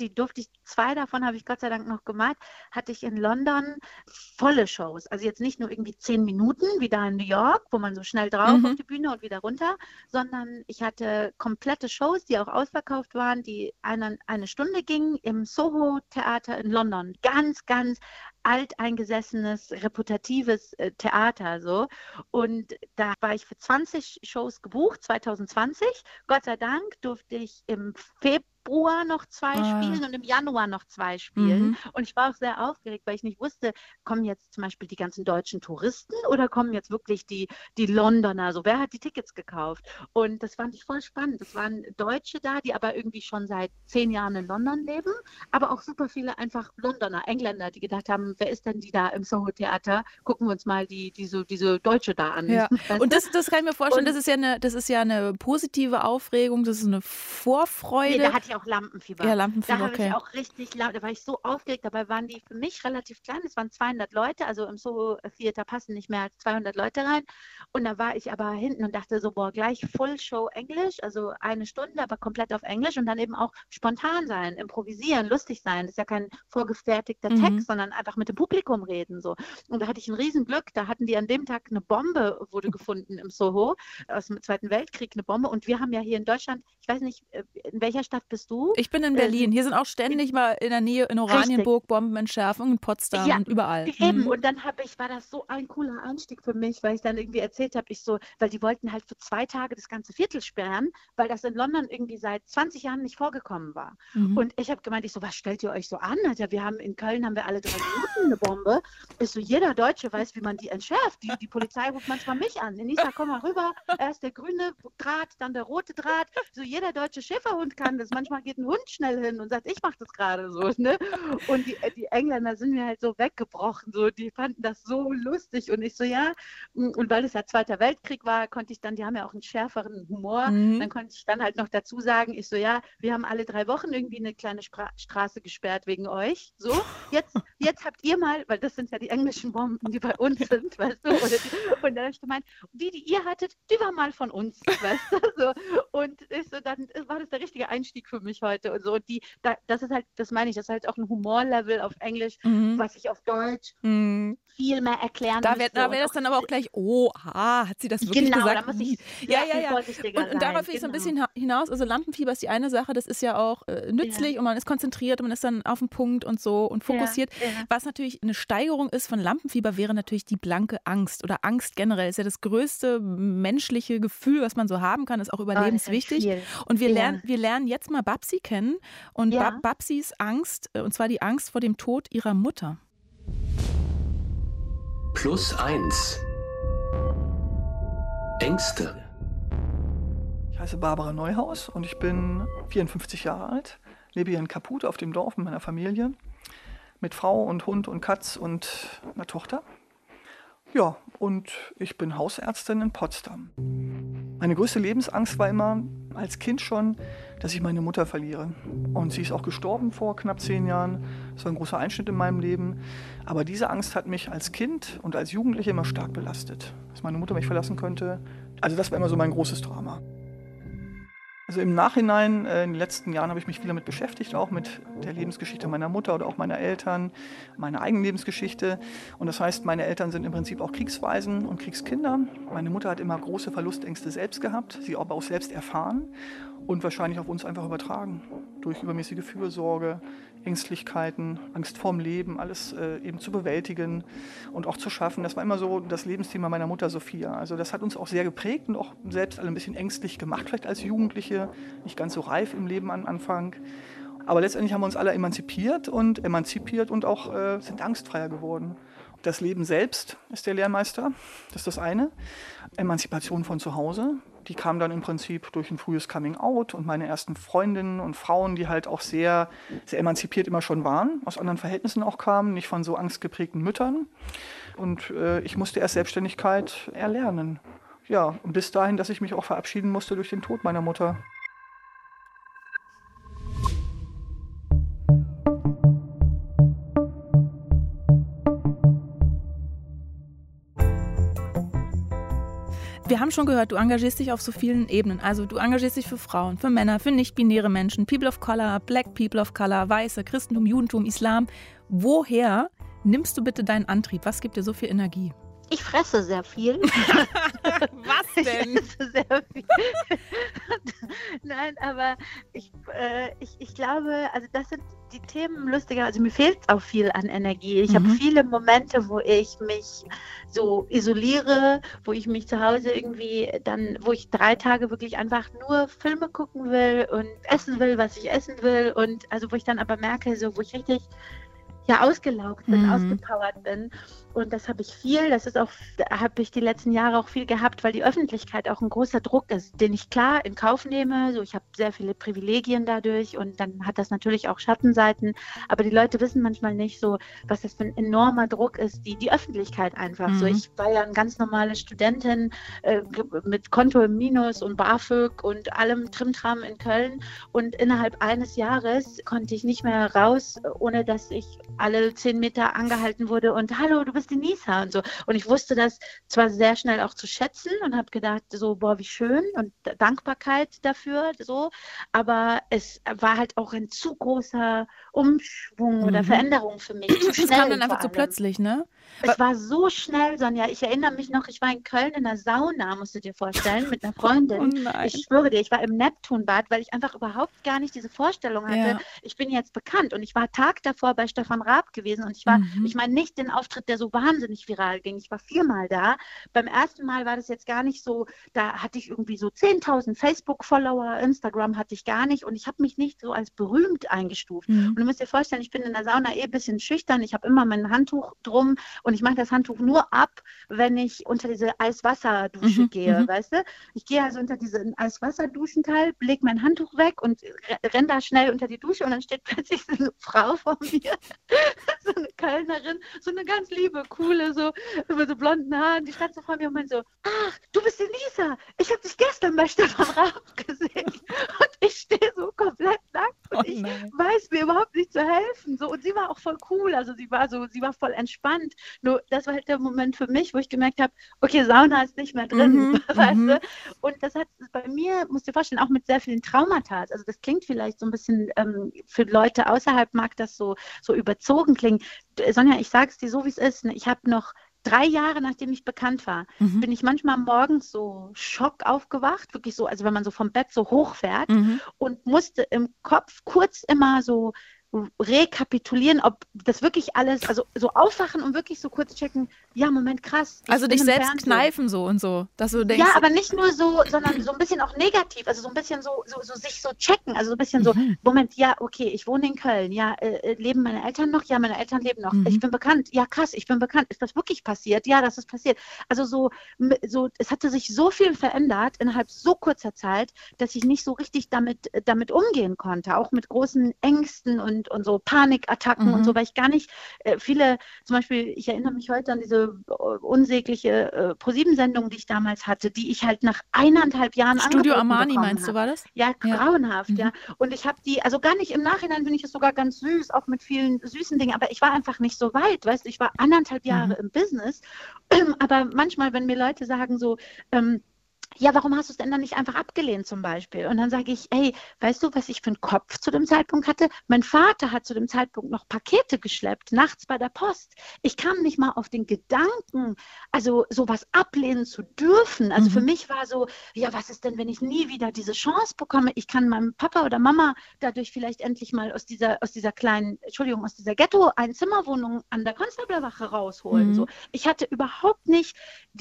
2 davon habe ich Gott sei Dank noch gemacht, hatte ich in London volle Shows. Also jetzt nicht nur irgendwie 10 Minuten, wie da in New York, wo man so schnell drauf auf die Bühne und wieder runter, sondern ich hatte komplette Shows, die auch ausverkauft waren, die eine Stunde gingen im Soho Theater in London. Ganz, ganz alteingesessenes, reputatives Theater so. Und da war ich für 20 Shows gebucht, 2020. Gott sei Dank durfte ich im Februar noch 2 spielen und im Januar noch 2 spielen. Und ich war auch sehr aufgeregt, weil ich nicht wusste, kommen jetzt zum Beispiel die ganzen deutschen Touristen oder kommen jetzt wirklich die Londoner? So, wer hat die Tickets gekauft? Und das fand ich voll spannend. Es waren Deutsche da, die aber irgendwie schon seit 10 Jahren in London leben, aber auch super viele einfach Londoner, Engländer, die gedacht haben, wer ist denn die da im Soho-Theater? Gucken wir uns mal diese Deutsche da an. Ja. Und das kann ich mir vorstellen, das ist ja eine positive Aufregung, das ist eine Vorfreude. Nee, da hatte ich auch Lampenfieber. Ja, Lampenfieber, da habe ich auch richtig da war ich so aufgeregt. Dabei waren die für mich relativ klein. Es waren 200 Leute, also im Soho Theater passen nicht mehr als 200 Leute rein. Und da war ich aber hinten und dachte so, boah, gleich Full Show Englisch, also 1 Stunde, aber komplett auf Englisch und dann eben auch spontan sein, improvisieren, lustig sein. Das ist ja kein vorgefertigter Text, sondern einfach mit dem Publikum reden. So. Und da hatte ich ein Riesenglück. Da hatten die an dem Tag eine Bombe, wurde gefunden im Soho, aus dem Zweiten Weltkrieg eine Bombe. Und wir haben ja hier in Deutschland, ich weiß nicht, in welcher Stadt bist du? Ich bin in Berlin. Hier sind auch ständig mal in der Nähe in Oranienburg Bombenentschärfung, in Potsdam und überall. Eben. Und dann war das so ein cooler Einstieg für mich, weil ich dann irgendwie erzählt habe, weil die wollten halt für 2 Tage das ganze Viertel sperren, weil das in London irgendwie seit 20 Jahren nicht vorgekommen war. Und ich habe gemeint, was stellt ihr euch so an? Also in Köln haben wir alle 3 Minuten eine Bombe. Jeder Deutsche weiß, wie man die entschärft. Die Polizei ruft manchmal mich an. Ich sage, komm mal rüber, erst der grüne Draht, dann der rote Draht. So jeder deutsche Schäferhund kann das. Manchmal geht ein Hund schnell hin und sagt, ich mache das gerade so. Ne? Und die Engländer sind mir halt so weggebrochen. So, die fanden das so lustig. Und ich so, ja. Und weil es ja Zweiter Weltkrieg war, konnte ich dann, die haben ja auch einen schärferen Humor, dann konnte ich dann halt noch dazu sagen, ich so, ja, wir haben alle 3 Wochen irgendwie eine kleine Straße gesperrt wegen euch. So, jetzt habt ihr mal, weil das sind ja die englischen Bomben, die bei uns sind, weißt du, und dann habe ich gemeint, die ihr hattet, die war mal von uns, weißt du, so. Und dann war das der richtige Einstieg für mich heute und so. Und das ist halt, das meine ich, das ist halt auch ein Humorlevel auf Englisch, was ich auf Deutsch viel mehr erklären Da wäre das dann aber auch gleich, hat sie das wirklich gesagt? Genau, da muss ich sehr vorsichtiger sein. Und darauf will ich so ein bisschen hinaus, also Lampenfieber ist die eine Sache, das ist ja auch nützlich und man ist konzentriert und man ist dann auf den Punkt und so und fokussiert. Was natürlich eine Steigerung ist von Lampenfieber, wäre natürlich die blanke Angst oder Angst generell. Ist ja das größte menschliche Gefühl, was man so haben kann, ist auch überlebenswichtig. Und wir lernen jetzt mal Babsi kennen und Babsis Angst, und zwar die Angst vor dem Tod ihrer Mutter. +1 Ängste. Ich heiße Barbara Neuhaus und ich bin 54 Jahre alt, lebe hier in Kaput auf dem Dorf mit meiner Familie, mit Frau und Hund und Katz und einer Tochter. Ja, und ich bin Hausärztin in Potsdam. Meine größte Lebensangst war immer, als Kind schon, dass ich meine Mutter verliere. Und sie ist auch gestorben vor knapp 10 Jahren. Das war ein großer Einschnitt in meinem Leben. Aber diese Angst hat mich als Kind und als Jugendliche immer stark belastet. Dass meine Mutter mich verlassen könnte. Also das war immer so mein großes Drama. Also im Nachhinein, in den letzten Jahren habe ich mich viel damit beschäftigt, auch mit der Lebensgeschichte meiner Mutter oder auch meiner Eltern, meiner eigenen Lebensgeschichte. Und das heißt, meine Eltern sind im Prinzip auch Kriegswaisen und Kriegskinder. Meine Mutter hat immer große Verlustängste selbst gehabt, sie aber auch selbst erfahren und wahrscheinlich auf uns einfach übertragen. Durch übermäßige Fürsorge, Ängstlichkeiten, Angst vorm Leben, alles eben zu bewältigen und auch zu schaffen. Das war immer so das Lebensthema meiner Mutter Sophia. Also das hat uns auch sehr geprägt und auch selbst alle ein bisschen ängstlich gemacht, vielleicht als Jugendliche, nicht ganz so reif im Leben am Anfang. Aber letztendlich haben wir uns alle emanzipiert und auch sind angstfreier geworden. Das Leben selbst ist der Lehrmeister, das ist das eine. Emanzipation von zu Hause, die kam dann im Prinzip durch ein frühes Coming-out und meine ersten Freundinnen und Frauen, die halt auch sehr, sehr emanzipiert immer schon waren, aus anderen Verhältnissen auch kamen, nicht von so angstgeprägten Müttern. Und ich musste erst Selbstständigkeit erlernen. Ja, und bis dahin, dass ich mich auch verabschieden musste durch den Tod meiner Mutter. Wir haben schon gehört, du engagierst dich auf so vielen Ebenen. Also du engagierst dich für Frauen, für Männer, für nicht-binäre Menschen, People of Color, Black People of Color, Weiße, Christentum, Judentum, Islam. Woher nimmst du bitte deinen Antrieb? Was gibt dir so viel Energie? Ich fresse sehr viel. Was denn? Ich esse sehr viel. Nein, aber ich glaube, also das sind die Themen lustiger. Also mir fehlt auch viel an Energie. Ich habe viele Momente, wo ich mich so isoliere, wo ich mich zu Hause wo ich 3 Tage wirklich einfach nur Filme gucken will und essen will, was ich essen will. Und also wo ich dann aber merke, so wo ich richtig ausgelaugt bin, ausgepowert bin. Und das habe ich habe ich die letzten Jahre auch viel gehabt, weil die Öffentlichkeit auch ein großer Druck ist, den ich klar in Kauf nehme. So, ich habe sehr viele Privilegien dadurch und dann hat das natürlich auch Schattenseiten. Aber die Leute wissen manchmal nicht so, was das für ein enormer Druck ist, die Öffentlichkeit einfach. So, ich war ja eine ganz normale Studentin mit Konto im Minus und BAföG und allem Trimtram in Köln. Und innerhalb eines Jahres konnte ich nicht mehr raus, ohne dass ich alle 10 Meter angehalten wurde und hallo, du bist die Nisa und so. Und ich wusste das zwar sehr schnell auch zu schätzen und habe gedacht, so, boah, wie schön und Dankbarkeit dafür, so. Aber es war halt auch ein zu großer Umschwung oder Veränderung für mich. Zu schnell. Das kam dann einfach zu plötzlich, ne? Es war so schnell, Sonja. Ich erinnere mich noch, ich war in Köln in der Sauna, musst du dir vorstellen, mit einer Freundin. Oh nein. Ich schwöre dir, ich war im Neptunbad, weil ich einfach überhaupt gar nicht diese Vorstellung hatte, Ja. ich bin jetzt bekannt. Und ich war Tag davor bei Stefan Raab gewesen und ich war, ich meine nicht den Auftritt, der so wahnsinnig viral ging. Ich war 4-mal da. Beim ersten Mal war das jetzt gar nicht so, da hatte ich irgendwie so 10.000 Facebook-Follower, Instagram hatte ich gar nicht und ich habe mich nicht so als berühmt eingestuft. Und du musst dir vorstellen, ich bin in der Sauna ein bisschen schüchtern, ich habe immer mein Handtuch drum und ich mache das Handtuch nur ab, wenn ich unter diese Eiswasserdusche gehe, weißt du? Ich gehe also unter diesen Eiswasserduschenteil, lege mein Handtuch weg und renne da schnell unter die Dusche und dann steht plötzlich so eine Frau vor mir, so eine Kölnerin, so eine ganz liebe, coole, so mit so blonden Haaren, die stand so vor mir und meinte so, ach, du bist die Lisa, ich habe dich gestern bei Stefan Raab gesehen und ich stehe so komplett nackt und ich weiß mir überhaupt nicht zu helfen, so, und sie war auch voll cool, also sie war voll entspannt, nur das war halt der Moment für mich, wo ich gemerkt habe, okay, Sauna ist nicht mehr drin, weißt du, und das hat bei mir, musst du dir vorstellen, auch mit sehr vielen Traumata, also das klingt vielleicht so ein bisschen, für Leute außerhalb mag das so überzogen klingen. Sonja, ich sage es dir so, wie es ist, ne? Ich habe noch 3 Jahre, nachdem ich bekannt war, bin ich manchmal morgens so Schock aufgewacht, wirklich so, also wenn man so vom Bett so hochfährt und musste im Kopf kurz immer so rekapitulieren, ob das wirklich alles, also so aufwachen und wirklich so kurz checken, ja, Moment, krass. Also dich selbst kneifen so und so, dass du denkst. Ja, aber nicht nur so, sondern so ein bisschen auch negativ, also so ein bisschen so sich so checken, also so ein bisschen so, Moment, ja, okay, ich wohne in Köln, ja, leben meine Eltern noch? Ja, meine Eltern leben noch. Ich bin bekannt, ja, krass, ich bin bekannt. Ist das wirklich passiert? Ja, das ist passiert. Also so, es hatte sich so viel verändert innerhalb so kurzer Zeit, dass ich nicht so richtig damit umgehen konnte, auch mit großen Ängsten und so Panikattacken und so, weil ich gar nicht viele, zum Beispiel, ich erinnere mich heute an diese unsägliche ProSieben-Sendung, die ich damals hatte, die ich halt nach 1,5 Jahren Studio Armani bekommen meinst du, war das? Ja, grauenhaft, ja. Und ich habe die, also gar nicht im Nachhinein finde ich es sogar ganz süß, auch mit vielen süßen Dingen, aber ich war einfach nicht so weit, weißt du, ich war 1,5 Jahre im Business, aber manchmal, wenn mir Leute sagen so, ja, warum hast du es denn dann nicht einfach abgelehnt zum Beispiel? Und dann sage ich, ey, weißt du, was ich für einen Kopf zu dem Zeitpunkt hatte? Mein Vater hat zu dem Zeitpunkt noch Pakete geschleppt, nachts bei der Post. Ich kam nicht mal auf den Gedanken, also sowas ablehnen zu dürfen. Also für mich war so, ja, was ist denn, wenn ich nie wieder diese Chance bekomme? Ich kann meinem Papa oder Mama dadurch vielleicht endlich mal aus dieser aus dieser Ghetto-Einzimmerwohnung an der Konstablerwache rausholen. So. Ich hatte überhaupt nicht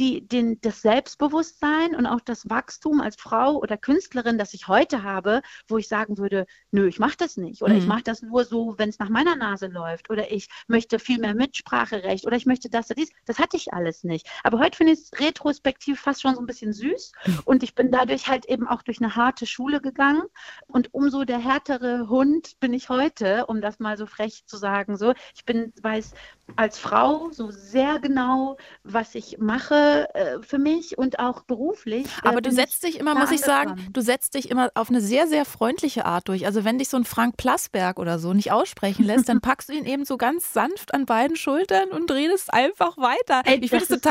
das Selbstbewusstsein und auch das Wachstum als Frau oder Künstlerin, das ich heute habe, wo ich sagen würde, nö, ich mache das nicht. Oder ich mache das nur so, wenn es nach meiner Nase läuft. Oder ich möchte viel mehr Mitspracherecht. Oder ich möchte das oder dies. Das hatte ich alles nicht. Aber heute finde ich es retrospektiv fast schon so ein bisschen süß. Und ich bin dadurch halt eben auch durch eine harte Schule gegangen. Und umso der härtere Hund bin ich heute, um das mal so frech zu sagen. So, weiß als Frau so sehr genau, was ich mache für mich und auch beruflich. Aber du setzt dich immer, muss ich sagen, du setzt dich immer auf eine sehr, sehr freundliche Art durch. Also wenn dich so ein Frank Plasberg oder so nicht aussprechen lässt, dann packst du ihn eben so ganz sanft an beiden Schultern und redest einfach weiter. Ey, ich finde das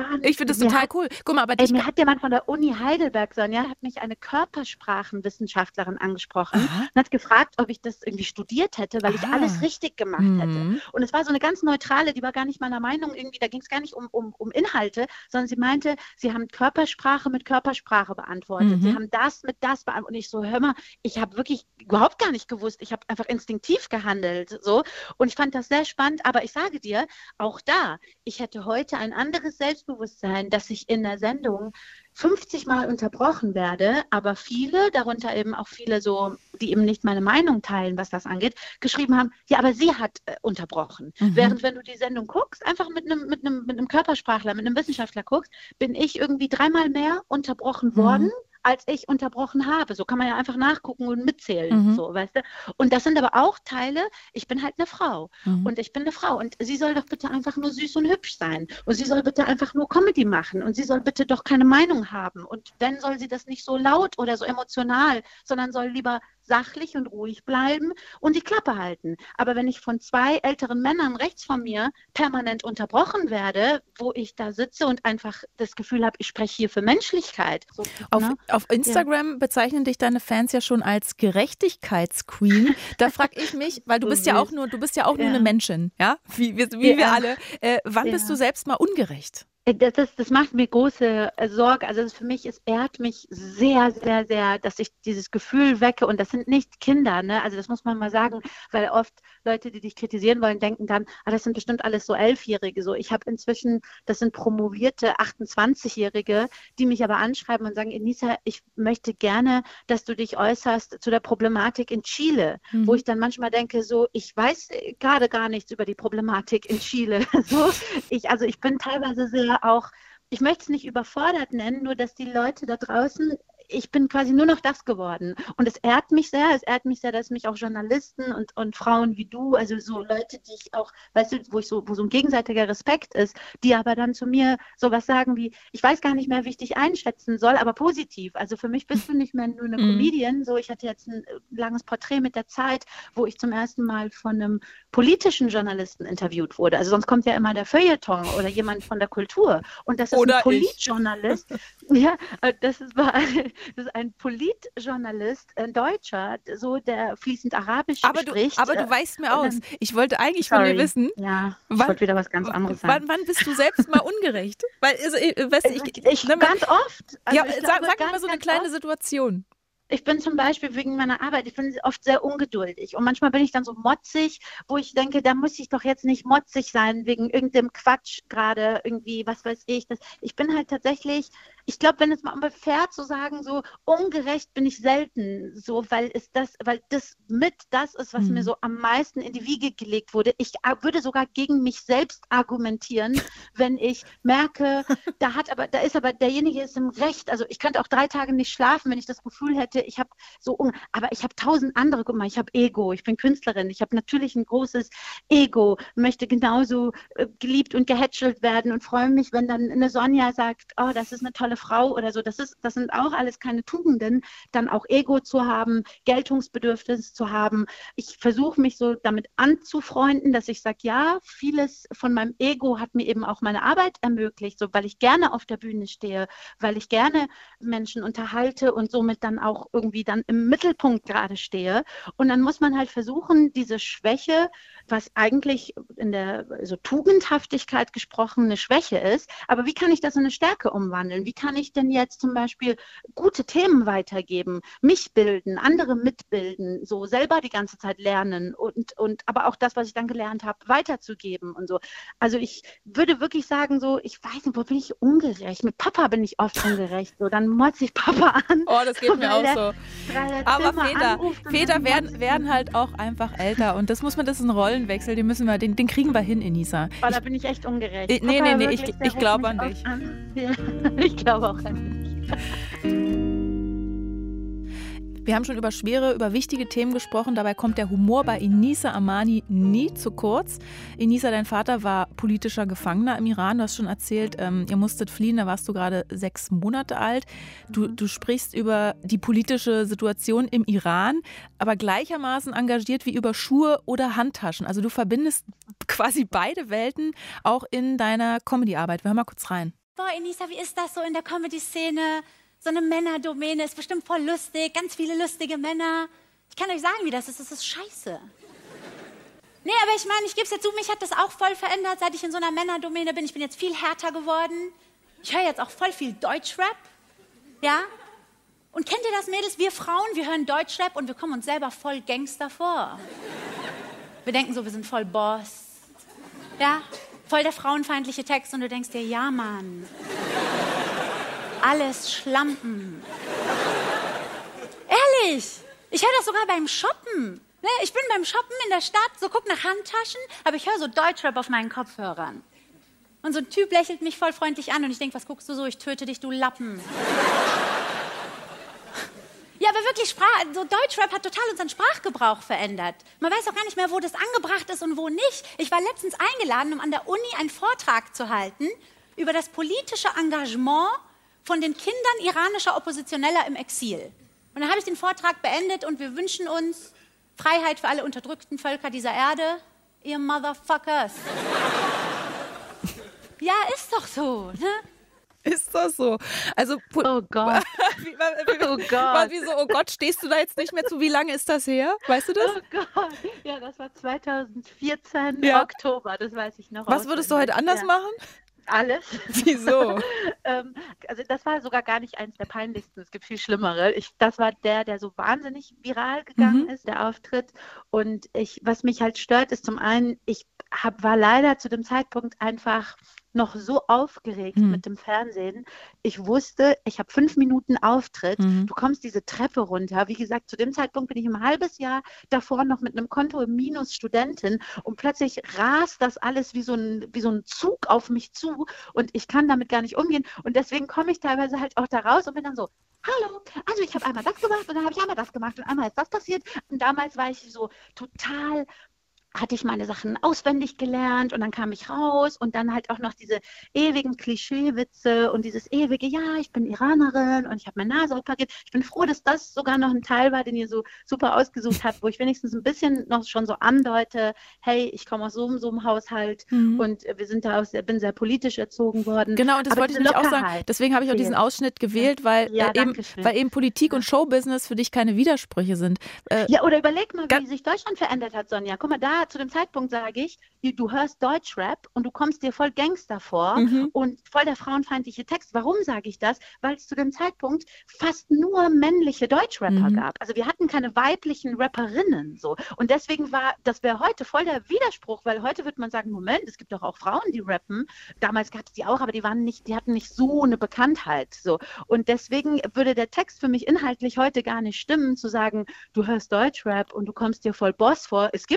total cool. Guck mal, aber mir hat jemand von der Uni Heidelberg, Sonja, hat mich eine Körpersprachenwissenschaftlerin angesprochen und hat gefragt, ob ich das irgendwie studiert hätte, weil ich alles richtig gemacht hätte. Und es war so eine ganz neutrale, die war gar nicht meiner Meinung irgendwie, da ging es gar nicht um Inhalte, sondern sie meinte, sie haben Körpersprache mit Körpersprache beantwortet. Sie haben das mit das beantwortet. Und ich so, hör mal, ich habe wirklich überhaupt gar nicht gewusst. Ich habe einfach instinktiv gehandelt. So. Und ich fand das sehr spannend. Aber ich sage dir, auch da, ich hätte heute ein anderes Selbstbewusstsein, dass ich in der Sendung 50 Mal unterbrochen werde, aber viele, darunter eben auch viele so, die eben nicht meine Meinung teilen, was das angeht, geschrieben haben, ja, aber sie hat unterbrochen. Während wenn du die Sendung guckst, einfach mit einem Körpersprachler, mit einem Wissenschaftler guckst, bin ich irgendwie 3-mal mehr unterbrochen worden, als ich unterbrochen habe. So kann man ja einfach nachgucken und mitzählen. So, weißt du? Und das sind aber auch Teile, ich bin halt eine Frau. Und ich bin eine Frau. Und sie soll doch bitte einfach nur süß und hübsch sein. Und sie soll bitte einfach nur Comedy machen. Und sie soll bitte doch keine Meinung haben. Und wenn soll sie das nicht so laut oder so emotional, sondern soll lieber sachlich und ruhig bleiben und die Klappe halten. Aber wenn ich von 2 älteren Männern rechts von mir permanent unterbrochen werde, wo ich da sitze und einfach das Gefühl habe, ich spreche hier für Menschlichkeit. So, auf Instagram bezeichnen dich deine Fans ja schon als Gerechtigkeitsqueen. Da frage ich mich, weil du bist ja auch nur eine Menschin, ja? Wie wir alle. Wann bist du selbst mal ungerecht? Das macht mir große Sorge. Also für mich, es ehrt mich sehr, sehr, sehr, dass ich dieses Gefühl wecke. Und das sind nicht Kinder, ne? Also das muss man mal sagen, weil oft Leute, die dich kritisieren wollen, denken dann, das sind bestimmt alles so 11-Jährige. So, ich habe inzwischen, das sind promovierte 28-Jährige, die mich aber anschreiben und sagen, Enisa, ich möchte gerne, dass du dich äußerst zu der Problematik in Chile, wo ich dann manchmal denke, so, ich weiß gerade gar nichts über die Problematik in Chile. So, ich bin teilweise sehr auch, ich möchte es nicht überfordert nennen, nur dass die Leute da draußen, ich bin quasi nur noch das geworden. Und es ehrt mich sehr, dass mich auch Journalisten und Frauen wie du, also so Leute, die ich auch, weißt du, wo so ein gegenseitiger Respekt ist, die aber dann zu mir sowas sagen wie, ich weiß gar nicht mehr, wie ich dich einschätzen soll, aber positiv. Also für mich bist du nicht mehr nur eine Comedian. So, ich hatte jetzt ein langes Porträt mit der Zeit, wo ich zum ersten Mal von einem politischen Journalisten interviewt wurde. Also sonst kommt ja immer der Feuilleton oder jemand von der Kultur. Und das ist ein Politjournalist. Ja, das ist ein Politjournalist, ein Deutscher, so der fließend Arabisch spricht. Aber du weißt mir aus. Ich wollte eigentlich von dir wissen. Ja, ich wollte wieder was ganz anderes sagen. Wann bist du selbst mal ungerecht? Weil, ganz oft. Also sag mir mal so eine kleine Situation. Ich bin zum Beispiel wegen meiner Arbeit, ich bin oft sehr ungeduldig und manchmal bin ich dann so motzig, wo ich denke, da muss ich doch jetzt nicht motzig sein wegen irgendeinem Quatsch gerade irgendwie, was weiß ich. Ich bin halt tatsächlich, ich glaube, wenn es mal fair zu sagen, so ungerecht bin ich selten, so, weil das ist, was mir so am meisten in die Wiege gelegt wurde. Ich würde sogar gegen mich selbst argumentieren, wenn ich merke, derjenige ist im Recht. Also ich könnte auch 3 Tage nicht schlafen, wenn ich das Gefühl hätte, sagte, aber ich habe 1000 andere, guck mal, ich habe Ego, ich bin Künstlerin, ich habe natürlich ein großes Ego, möchte genauso geliebt und gehätschelt werden und freue mich, wenn dann eine Sonja sagt, oh, das ist eine tolle Frau oder so. Das sind auch alles keine Tugenden, dann auch Ego zu haben, Geltungsbedürfnis zu haben. Ich versuche mich so damit anzufreunden, dass ich sage, ja, vieles von meinem Ego hat mir eben auch meine Arbeit ermöglicht, so, weil ich gerne auf der Bühne stehe, weil ich gerne Menschen unterhalte und somit dann auch irgendwie dann im Mittelpunkt gerade stehe. Und dann muss man halt versuchen, diese Schwäche, was eigentlich in der Tugendhaftigkeit gesprochen eine Schwäche ist, aber wie kann ich das in eine Stärke umwandeln? Wie kann ich denn jetzt zum Beispiel gute Themen weitergeben, mich bilden, andere mitbilden, so selber die ganze Zeit lernen und aber auch das, was ich dann gelernt habe, weiterzugeben und so. Also ich würde wirklich sagen, so, ich weiß nicht, wo bin ich ungerecht? Mit Papa bin ich oft ungerecht. So, dann motze ich Papa an. Oh, das geht mir auch so. Aber Väter werden halt auch einfach älter und das ist ein Rollenwechsel, den kriegen wir hin, Enisa. Oh, da bin ich echt ungerecht. Nee, ich glaube an dich. Ja, ich glaube auch an dich. Wir haben schon über wichtige Themen gesprochen. Dabei kommt der Humor bei Enisa Amani nie zu kurz. Enisa, dein Vater war politischer Gefangener im Iran. Du hast schon erzählt, ihr musstet fliehen, da warst du gerade 6 Monate alt. Du sprichst über die politische Situation im Iran, aber gleichermaßen engagiert wie über Schuhe oder Handtaschen. Also du verbindest quasi beide Welten auch in deiner Comedy-Arbeit. Wir hören mal kurz rein. Boah, Enisa, wie ist das so in der Comedy-Szene? So eine Männerdomäne ist bestimmt voll lustig, ganz viele lustige Männer. Ich kann euch sagen, wie das ist scheiße. Nee, aber ich meine, ich gebe es jetzt zu, mich hat das auch voll verändert, seit ich in so einer Männerdomäne bin. Ich bin jetzt viel härter geworden. Ich höre jetzt auch voll viel Deutschrap. Ja? Und kennt ihr das, Mädels? Wir Frauen, wir hören Deutschrap und wir kommen uns selber voll Gangster vor. Wir denken so, wir sind voll Boss. Ja? Voll der frauenfeindliche Text und du denkst dir, ja, Mann. Alles Schlampen. Ehrlich, ich höre das sogar beim Shoppen. Ne, ich bin beim Shoppen in der Stadt, so guck nach Handtaschen, aber ich höre so Deutschrap auf meinen Kopfhörern. Und so ein Typ lächelt mich voll freundlich an und ich denke, was guckst du so? Ich töte dich, du Lappen. Ja, aber wirklich, so Deutschrap hat total unseren Sprachgebrauch verändert. Man weiß auch gar nicht mehr, wo das angebracht ist und wo nicht. Ich war letztens eingeladen, um an der Uni einen Vortrag zu halten über das politische Engagement von den Kindern iranischer Oppositioneller im Exil. Und dann habe ich den Vortrag beendet und wir wünschen uns Freiheit für alle unterdrückten Völker dieser Erde, ihr Motherfuckers. Ja, ist doch so, ne? Ist das so? Also, oh Gott. Oh Gott. Wieso, oh Gott, stehst du da jetzt nicht mehr zu? Wie lange ist das her? Weißt du das? Oh Gott. Ja, das war 2014, ja. Oktober, das weiß ich noch. Was würdest du heute anders machen? Alles. Wieso? Also das war sogar gar nicht eins der peinlichsten. Es gibt viel schlimmere. Das war der so wahnsinnig viral gegangen ist, der Auftritt. Und was mich halt stört, ist zum einen, war leider zu dem Zeitpunkt einfach noch so aufgeregt mit dem Fernsehen. Ich wusste, ich habe 5 Minuten Auftritt. Du kommst diese Treppe runter. Wie gesagt, zu dem Zeitpunkt bin ich ein halbes Jahr davor noch mit einem Konto im Minus Studentin und plötzlich rast das alles wie so ein Zug auf mich zu und ich kann damit gar nicht umgehen. Und deswegen komme ich teilweise halt auch da raus und bin dann so, hallo, also ich habe einmal das gemacht und dann habe ich einmal das gemacht und einmal ist das passiert. Und damals war ich so total, hatte ich meine Sachen auswendig gelernt und dann kam ich raus und dann halt auch noch diese ewigen Klischeewitze und dieses ewige, ja, ich bin Iranerin und ich habe meine Nase operiert. Ich bin froh, dass das sogar noch ein Teil war, den ihr so super ausgesucht habt, wo ich wenigstens ein bisschen noch schon so andeute, hey, ich komme aus so einem Haushalt und bin sehr politisch erzogen worden. Genau, und das wollte ich nämlich auch sagen. Deswegen habe ich auch diesen Ausschnitt gewählt, weil eben Politik und Showbusiness für dich keine Widersprüche sind. Ja, oder überleg mal, wie sich Deutschland verändert hat, Sonja. Guck mal, da zu dem Zeitpunkt sage ich, du hörst Deutschrap und du kommst dir voll Gangster vor und voll der frauenfeindliche Text. Warum sage ich das? Weil es zu dem Zeitpunkt fast nur männliche Deutschrapper gab. Also wir hatten keine weiblichen Rapperinnen so. Und deswegen das wäre heute voll der Widerspruch, weil heute würde man sagen, Moment, es gibt doch auch Frauen, die rappen. Damals gab es die auch, aber die hatten nicht so eine Bekanntheit. So. Und deswegen würde der Text für mich inhaltlich heute gar nicht stimmen, zu sagen, du hörst Deutschrap und du kommst dir voll Boss vor. Es gibt heute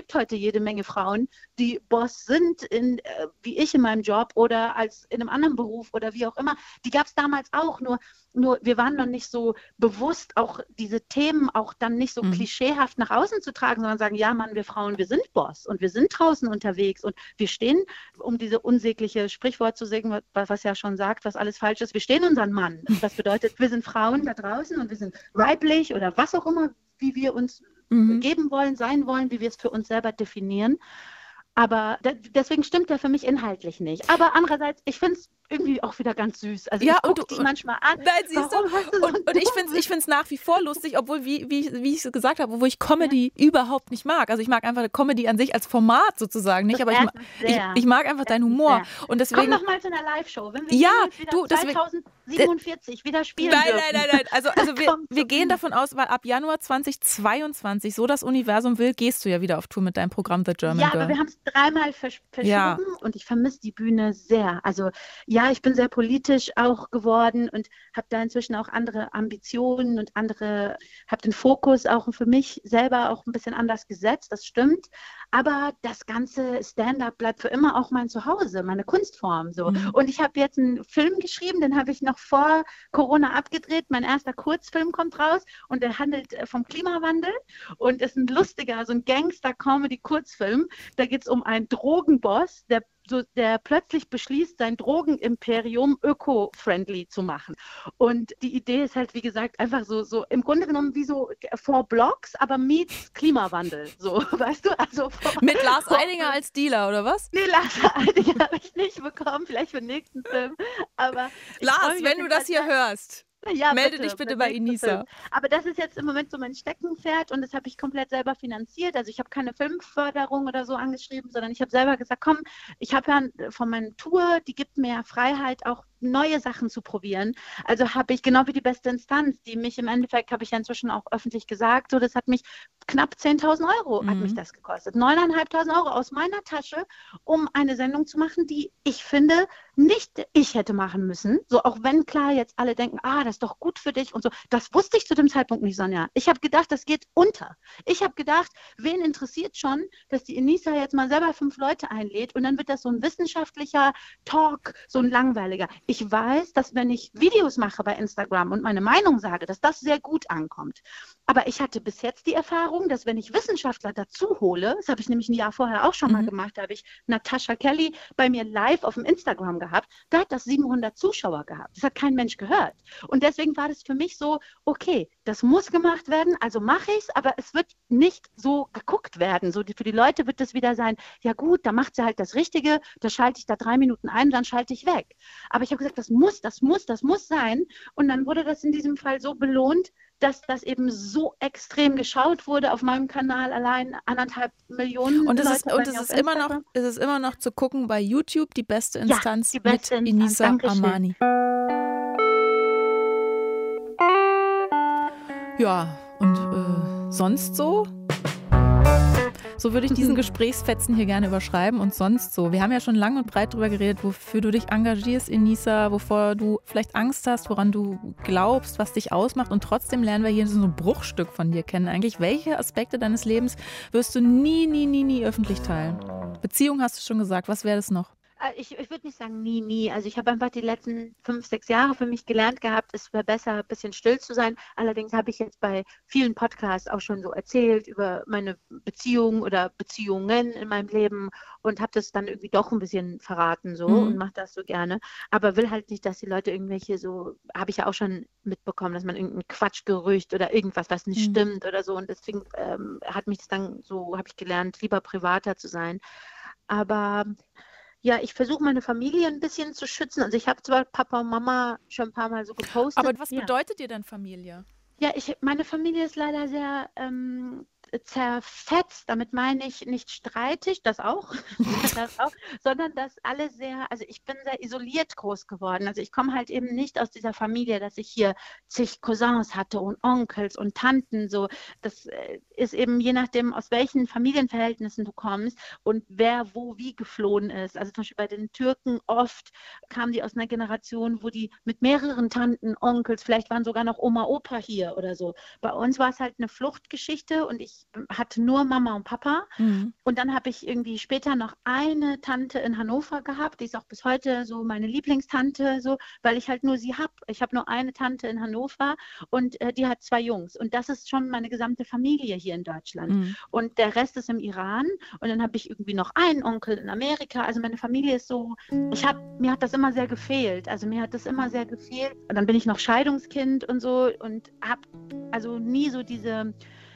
jede Menge Frauen, die Boss sind, wie ich in meinem Job oder als in einem anderen Beruf oder wie auch immer. Die gab es damals auch, nur wir waren noch nicht so bewusst, auch diese Themen auch dann nicht so klischeehaft nach außen zu tragen, sondern sagen, ja Mann, wir Frauen, wir sind Boss und wir sind draußen unterwegs und wir stehen, um diese unsägliche Sprichwort zu sagen, was ja schon sagt, was alles falsch ist, wir stehen unseren Mann. Das bedeutet, wir sind Frauen da draußen und wir sind weiblich oder was auch immer, wie wir uns geben wollen, sein wollen, wie wir es für uns selber definieren. Aber deswegen stimmt der für mich inhaltlich nicht. Aber andererseits, ich finde es irgendwie auch wieder ganz süß. Also ja, ich gucke die manchmal an. Nein, siehst du? Und ich finde es nach wie vor lustig, obwohl, wie ich es gesagt habe, obwohl ich Comedy überhaupt nicht mag. Also ich mag einfach Comedy an sich als Format sozusagen nicht, aber ich mag einfach deinen Humor. Und deswegen, komm doch mal zu einer Live-Show, wenn wir wieder 2047 wieder spielen dürfen. Nein. Also wir gehen davon aus, weil ab Januar 2022, so das Universum will, gehst du ja wieder auf Tour mit deinem Programm The German Girl. Ja, aber wir haben es dreimal verschoben und ich vermisse die Bühne sehr. Also ja, ich bin sehr politisch auch geworden und habe da inzwischen auch andere Ambitionen und habe den Fokus auch für mich selber auch ein bisschen anders gesetzt, das stimmt. Aber das ganze Stand-up bleibt für immer auch mein Zuhause, meine Kunstform. So. Und ich habe jetzt einen Film geschrieben, den habe ich noch vor Corona abgedreht. Mein erster Kurzfilm kommt raus und der handelt vom Klimawandel und ist ein lustiger, so ein Gangster-Comedy-Kurzfilm. Da geht es um einen Drogenboss, der plötzlich beschließt, sein Drogenimperium öko-friendly zu machen. Und die Idee ist halt, wie gesagt, einfach so im Grunde genommen wie so 4 Blocks, aber meets Klimawandel. So, weißt du? Also mit Lars Eidinger als Dealer, oder was? Nee, Lars Eidinger habe ich nicht bekommen, vielleicht für den nächsten Film. Aber Lars, wenn du das hier hörst, ja, melde dich bitte bei Inisa. Aber das ist jetzt im Moment so mein Steckenpferd und das habe ich komplett selber finanziert. Also ich habe keine Filmförderung oder so angeschrieben, sondern ich habe selber gesagt, komm, ich habe ja von meiner Tour, die gibt mir Freiheit, auch neue Sachen zu probieren. Also habe ich, genau wie die beste Instanz, die mich im Endeffekt, habe ich ja inzwischen auch öffentlich gesagt, so, das hat mich knapp 10.000 Euro hat mich das gekostet. 9.500 Euro aus meiner Tasche, um eine Sendung zu machen, die ich finde, nicht ich hätte machen müssen. So, auch wenn klar jetzt alle denken, das ist doch gut für dich und so. Das wusste ich zu dem Zeitpunkt nicht, Sonja. Ich habe gedacht, das geht unter. Ich habe gedacht, wen interessiert schon, dass die Inisa jetzt mal selber 5 Leute einlädt und dann wird das so ein wissenschaftlicher Talk, so ein langweiliger. Ich weiß, dass wenn ich Videos mache bei Instagram und meine Meinung sage, dass das sehr gut ankommt. Aber ich hatte bis jetzt die Erfahrung, dass wenn ich Wissenschaftler dazu hole, das habe ich nämlich ein Jahr vorher auch schon mal gemacht, da habe ich Natascha Kelly bei mir live auf dem Instagram gehabt, da hat das 700 Zuschauer gehabt. Das hat kein Mensch gehört. Und deswegen war das für mich so, okay, das muss gemacht werden, also mache ich es, aber es wird nicht so geguckt werden. So für die Leute wird es wieder sein, ja gut, da macht sie halt das Richtige, da schalte ich da 3 Minuten ein, dann schalte ich weg. Aber ich habe gesagt, das muss sein. Und dann wurde das in diesem Fall so belohnt, dass das eben so extrem geschaut wurde auf meinem Kanal, allein 1,5 Millionen und Leute. Es ist immer noch zu gucken bei YouTube, die beste Instanz mit Inisa Amani. Ja, und sonst so? So würde ich diesen Gesprächsfetzen hier gerne überschreiben und sonst so. Wir haben ja schon lang und breit darüber geredet, wofür du dich engagierst, Inisa, wovor du vielleicht Angst hast, woran du glaubst, was dich ausmacht und trotzdem lernen wir hier so ein Bruchstück von dir kennen eigentlich. Welche Aspekte deines Lebens wirst du nie öffentlich teilen? Beziehung hast du schon gesagt, was wäre das noch? Ich würde nicht sagen nie. Also ich habe einfach die letzten 5, 6 Jahre für mich gelernt gehabt, es wäre besser, ein bisschen still zu sein. Allerdings habe ich jetzt bei vielen Podcasts auch schon so erzählt über meine Beziehungen oder Beziehungen in meinem Leben und habe das dann irgendwie doch ein bisschen verraten so und mache das so gerne. Aber will halt nicht, dass die Leute irgendwelche so, habe ich ja auch schon mitbekommen, dass man irgendein Quatschgerücht oder irgendwas, was nicht stimmt oder so. Und deswegen hat mich das dann so, habe ich gelernt, lieber privater zu sein. Aber ja, ich versuche meine Familie ein bisschen zu schützen. Also ich habe zwar Papa und Mama schon ein paar Mal so gepostet. Aber was bedeutet dir denn Familie? Ja, meine Familie ist leider sehr zerfetzt. Damit meine ich nicht streitig, das auch, sondern dass alle also ich bin sehr isoliert groß geworden. Also ich komme halt eben nicht aus dieser Familie, dass ich hier zig Cousins hatte und Onkels und Tanten. So, das ist eben je nachdem, aus welchen Familienverhältnissen du kommst und wer wo wie geflohen ist. Also zum Beispiel bei den Türken oft kamen die aus einer Generation, wo die mit mehreren Tanten, Onkels, vielleicht waren sogar noch Oma, Opa hier oder so. Bei uns war es halt eine Fluchtgeschichte und ich ich hatte nur Mama und Papa. Und dann habe ich irgendwie später noch eine Tante in Hannover gehabt. Die ist auch bis heute so meine Lieblingstante, so, weil ich halt nur sie habe. Ich habe nur eine Tante in Hannover und die hat 2 Jungs. Und das ist schon meine gesamte Familie hier in Deutschland. Und der Rest ist im Iran. Und dann habe ich irgendwie noch einen Onkel in Amerika. Also meine Familie ist so, mir hat das immer sehr gefehlt. Also mir hat das immer sehr gefehlt. Und dann bin ich noch Scheidungskind und so und habe also nie so diese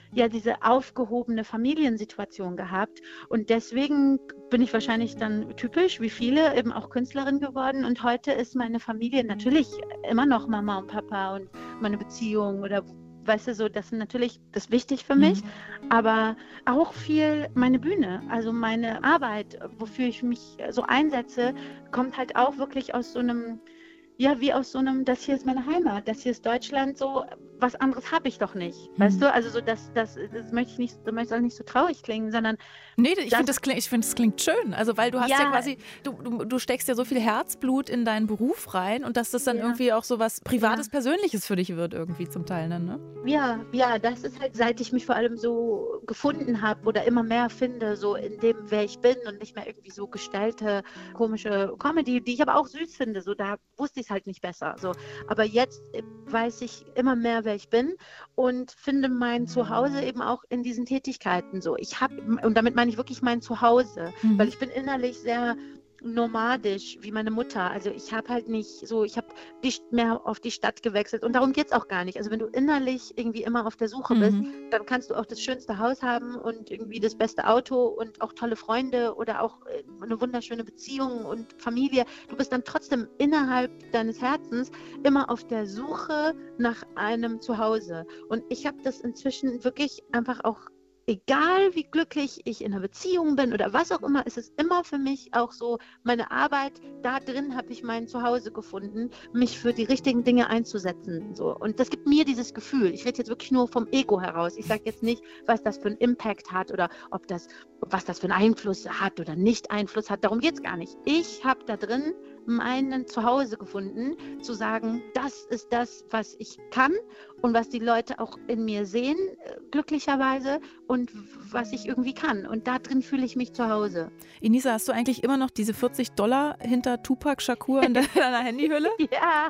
aufgehobene Familiensituation gehabt. Und deswegen bin ich wahrscheinlich dann typisch, wie viele, eben auch Künstlerin geworden. Und heute ist meine Familie natürlich immer noch Mama und Papa und meine Beziehung oder weißt du, so, das ist natürlich das wichtig für mich, aber auch viel meine Bühne, also meine Arbeit, wofür ich mich so einsetze, kommt halt auch wirklich aus so einem, wie aus so einem, das hier ist meine Heimat, das hier ist Deutschland, so was anderes habe ich doch nicht, weißt du? Also so das möchte ich nicht, das soll nicht so traurig klingen, sondern nee, ich finde, das klingt schön. Also weil du hast ja quasi, du steckst ja so viel Herzblut in deinen Beruf rein und dass das dann irgendwie auch so was Privates, Persönliches für dich wird irgendwie zum Teil dann, ne? Ja, das ist halt, seit ich mich vor allem so gefunden habe oder immer mehr finde, so in dem, wer ich bin und nicht mehr irgendwie so gestellte, komische Comedy, die ich aber auch süß finde, so da wusste ich es halt nicht besser, so. Aber jetzt weiß ich immer mehr, wer ich bin und finde mein Zuhause eben auch in diesen Tätigkeiten so. Und damit meine ich wirklich mein Zuhause, weil ich bin innerlich sehr nomadisch wie meine Mutter. Also ich habe halt nicht so, ich habe nicht mehr auf die Stadt gewechselt und darum geht es auch gar nicht. Also wenn du innerlich irgendwie immer auf der Suche bist, dann kannst du auch das schönste Haus haben und irgendwie das beste Auto und auch tolle Freunde oder auch eine wunderschöne Beziehung und Familie. Du bist dann trotzdem innerhalb deines Herzens immer auf der Suche nach einem Zuhause. Und ich habe das inzwischen wirklich einfach auch, egal wie glücklich ich in einer Beziehung bin oder was auch immer, ist es immer für mich auch so, meine Arbeit, da drin habe ich mein Zuhause gefunden, mich für die richtigen Dinge einzusetzen. So. Und das gibt mir dieses Gefühl. Ich rede jetzt wirklich nur vom Ego heraus. Ich sage jetzt nicht, was das für einen Impact hat oder was das für einen Einfluss hat oder nicht Einfluss hat. Darum geht es gar nicht. Ich habe da drin meinen Zuhause gefunden, zu sagen, das ist das, was ich kann und was die Leute auch in mir sehen, glücklicherweise, und was ich irgendwie kann. Und da drin fühle ich mich zu Hause. Inisa, hast du eigentlich immer noch diese $40 hinter Tupac Shakur in deiner Handyhülle? Ja.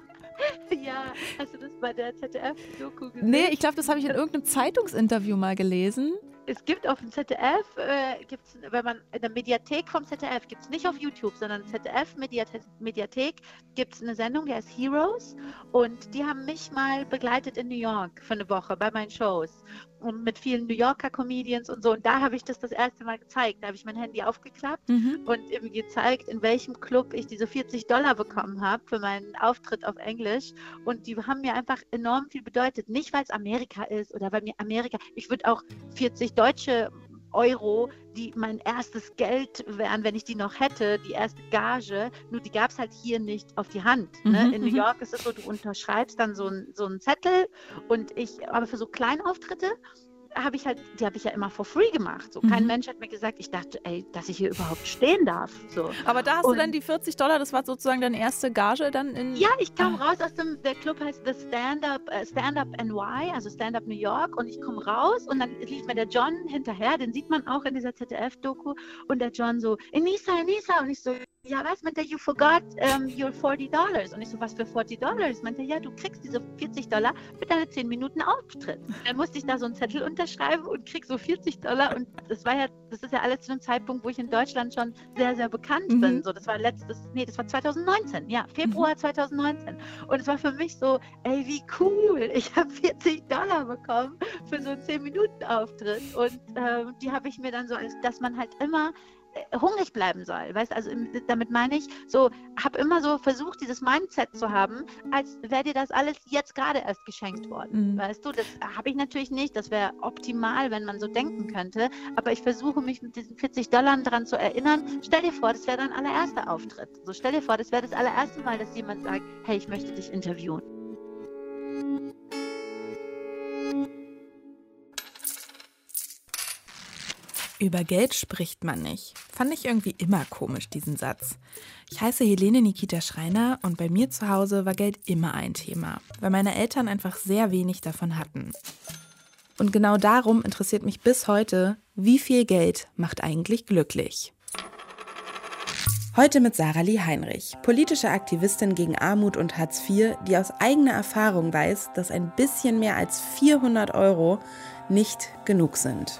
Hast du das bei der ZDF-Doku gesehen? Nee, ich glaube, das habe ich in irgendeinem Zeitungsinterview mal gelesen. Es gibt auf dem ZDF, wenn man in der Mediathek vom ZDF, gibt es nicht auf YouTube, sondern ZDF-Mediathek, gibt es eine Sendung, die heißt Heroes, und die haben mich mal begleitet in New York für eine Woche bei meinen Shows und mit vielen New Yorker Comedians und so, und da habe ich das erste Mal gezeigt. Da habe ich mein Handy aufgeklappt und eben gezeigt, in welchem Club ich diese $40 bekommen habe für meinen Auftritt auf Englisch, und die haben mir einfach enorm viel bedeutet. Nicht, weil es Amerika ist oder weil mir Amerika, ich würde auch 40 deutsche Euro, die mein erstes Geld wären, wenn ich die noch hätte, die erste Gage, nur die gab es halt hier nicht auf die Hand. Ne? In New York ist es so, du unterschreibst dann so einen Zettel, und aber für so Kleinauftritte die habe ich ja immer for free gemacht. So, kein Mensch hat mir gesagt, ich dachte, dass ich hier überhaupt stehen darf. So. Aber da hast du dann die $40, das war sozusagen deine erste Gage dann in... Ja, ich kam raus aus der Club heißt The Stand-Up NY, also Stand-Up New York, und ich komme raus und dann lief mir der John hinterher, den sieht man auch in dieser ZDF-Doku, und der John so, Inisa, und ich so, ja, was? Meint er, you forgot your $40. Und ich so, was für $40? Meint er, ja, du kriegst diese $40 für deine 10 Minuten Auftritt. Dann musste ich da so einen Zettel unterschreiben und krieg so $40. Und das ist ja alles zu einem Zeitpunkt, wo ich in Deutschland schon sehr, sehr bekannt bin. So, das war 2019, ja, Februar 2019. Und es war für mich so, wie cool, ich habe $40 bekommen für so einen 10 Minuten Auftritt. Und die habe ich mir dann so, dass man halt immer hungrig bleiben soll, weißt, also damit meine ich, so, habe immer so versucht, dieses Mindset zu haben, als wäre dir das alles jetzt gerade erst geschenkt worden, weißt du, das habe ich natürlich nicht, das wäre optimal, wenn man so denken könnte, aber ich versuche mich mit diesen $40 daran zu erinnern, stell dir vor, das wäre dein allererster Auftritt, so stell dir vor, das wäre das allererste Mal, dass jemand sagt, hey, ich möchte dich interviewen. Über Geld spricht man nicht. Fand ich irgendwie immer komisch, diesen Satz. Ich heiße Helene Nikita Schreiner und bei mir zu Hause war Geld immer ein Thema, weil meine Eltern einfach sehr wenig davon hatten. Und genau darum interessiert mich bis heute, wie viel Geld macht eigentlich glücklich? Heute mit Sarah-Lie Heinrich, politische Aktivistin gegen Armut und Hartz IV, die aus eigener Erfahrung weiß, dass ein bisschen mehr als 400 € nicht genug sind.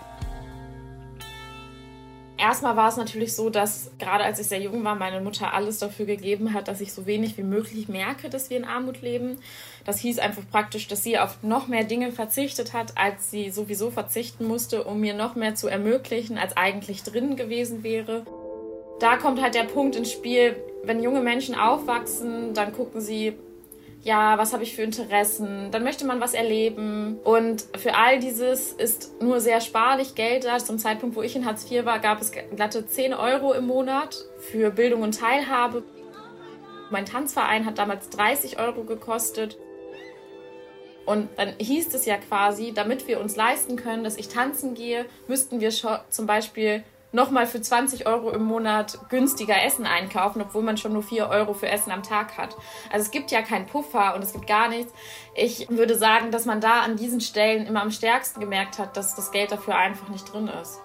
Erstmal war es natürlich so, dass gerade als ich sehr jung war, meine Mutter alles dafür gegeben hat, dass ich so wenig wie möglich merke, dass wir in Armut leben. Das hieß einfach praktisch, dass sie auf noch mehr Dinge verzichtet hat, als sie sowieso verzichten musste, um mir noch mehr zu ermöglichen, als eigentlich drin gewesen wäre. Da kommt halt der Punkt ins Spiel, wenn junge Menschen aufwachsen, dann gucken sie, ja, was habe ich für Interessen, dann möchte man was erleben und für all dieses ist nur sehr sparlich Geld da. Zum Zeitpunkt, wo ich in Hartz IV war, gab es glatte 10 € im Monat für Bildung und Teilhabe. Mein Tanzverein hat damals 30 € gekostet und dann hieß es ja quasi, damit wir uns leisten können, dass ich tanzen gehe, müssten wir schon zum Beispiel nochmal für 20 € im Monat günstiger Essen einkaufen, obwohl man schon nur 4 € für Essen am Tag hat. Also es gibt ja keinen Puffer und es gibt gar nichts. Ich würde sagen, dass man da an diesen Stellen immer am stärksten gemerkt hat, dass das Geld dafür einfach nicht drin ist.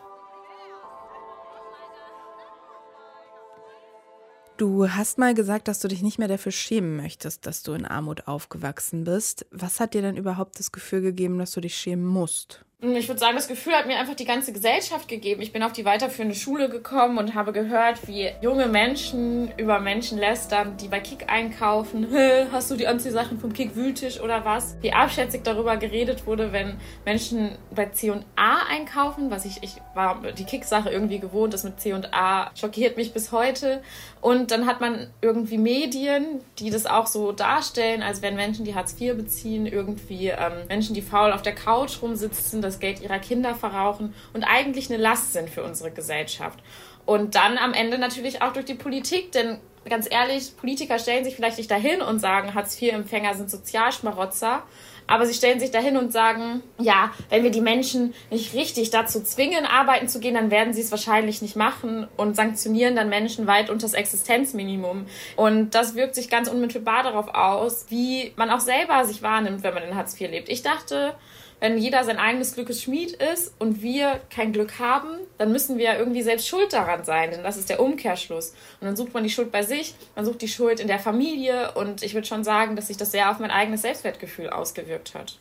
Du hast mal gesagt, dass du dich nicht mehr dafür schämen möchtest, dass du in Armut aufgewachsen bist. Was hat dir denn überhaupt das Gefühl gegeben, dass du dich schämen musst? Ich würde sagen, das Gefühl hat mir einfach die ganze Gesellschaft gegeben. Ich bin auf die weiterführende Schule gekommen und habe gehört, wie junge Menschen über Menschen lästern, die bei Kick einkaufen. Hast du die Anziehsachen vom Kick-Wühltisch oder was? Wie abschätzig darüber geredet wurde, wenn Menschen bei C&A einkaufen. Ich war die Kick-Sache irgendwie gewohnt, das mit C&A schockiert mich bis heute. Und dann hat man irgendwie Medien, die das auch so darstellen, als wenn Menschen, die Hartz IV beziehen, irgendwie Menschen, die faul auf der Couch rumsitzen, das Geld ihrer Kinder verrauchen und eigentlich eine Last sind für unsere Gesellschaft. Und dann am Ende natürlich auch durch die Politik, denn ganz ehrlich, Politiker stellen sich vielleicht nicht dahin und sagen, Hartz-IV-Empfänger sind Sozialschmarotzer, aber sie stellen sich dahin und sagen, ja, wenn wir die Menschen nicht richtig dazu zwingen, arbeiten zu gehen, dann werden sie es wahrscheinlich nicht machen und sanktionieren dann Menschen weit unter das Existenzminimum. Und das wirkt sich ganz unmittelbar darauf aus, wie man auch selber sich wahrnimmt, wenn man in Hartz IV lebt. Ich dachte, wenn jeder sein eigenes Glückes Schmied ist und wir kein Glück haben, dann müssen wir irgendwie selbst schuld daran sein, denn das ist der Umkehrschluss. Und dann sucht man die Schuld bei sich, man sucht die Schuld in der Familie und ich würde schon sagen, dass sich das sehr auf mein eigenes Selbstwertgefühl ausgewirkt hat.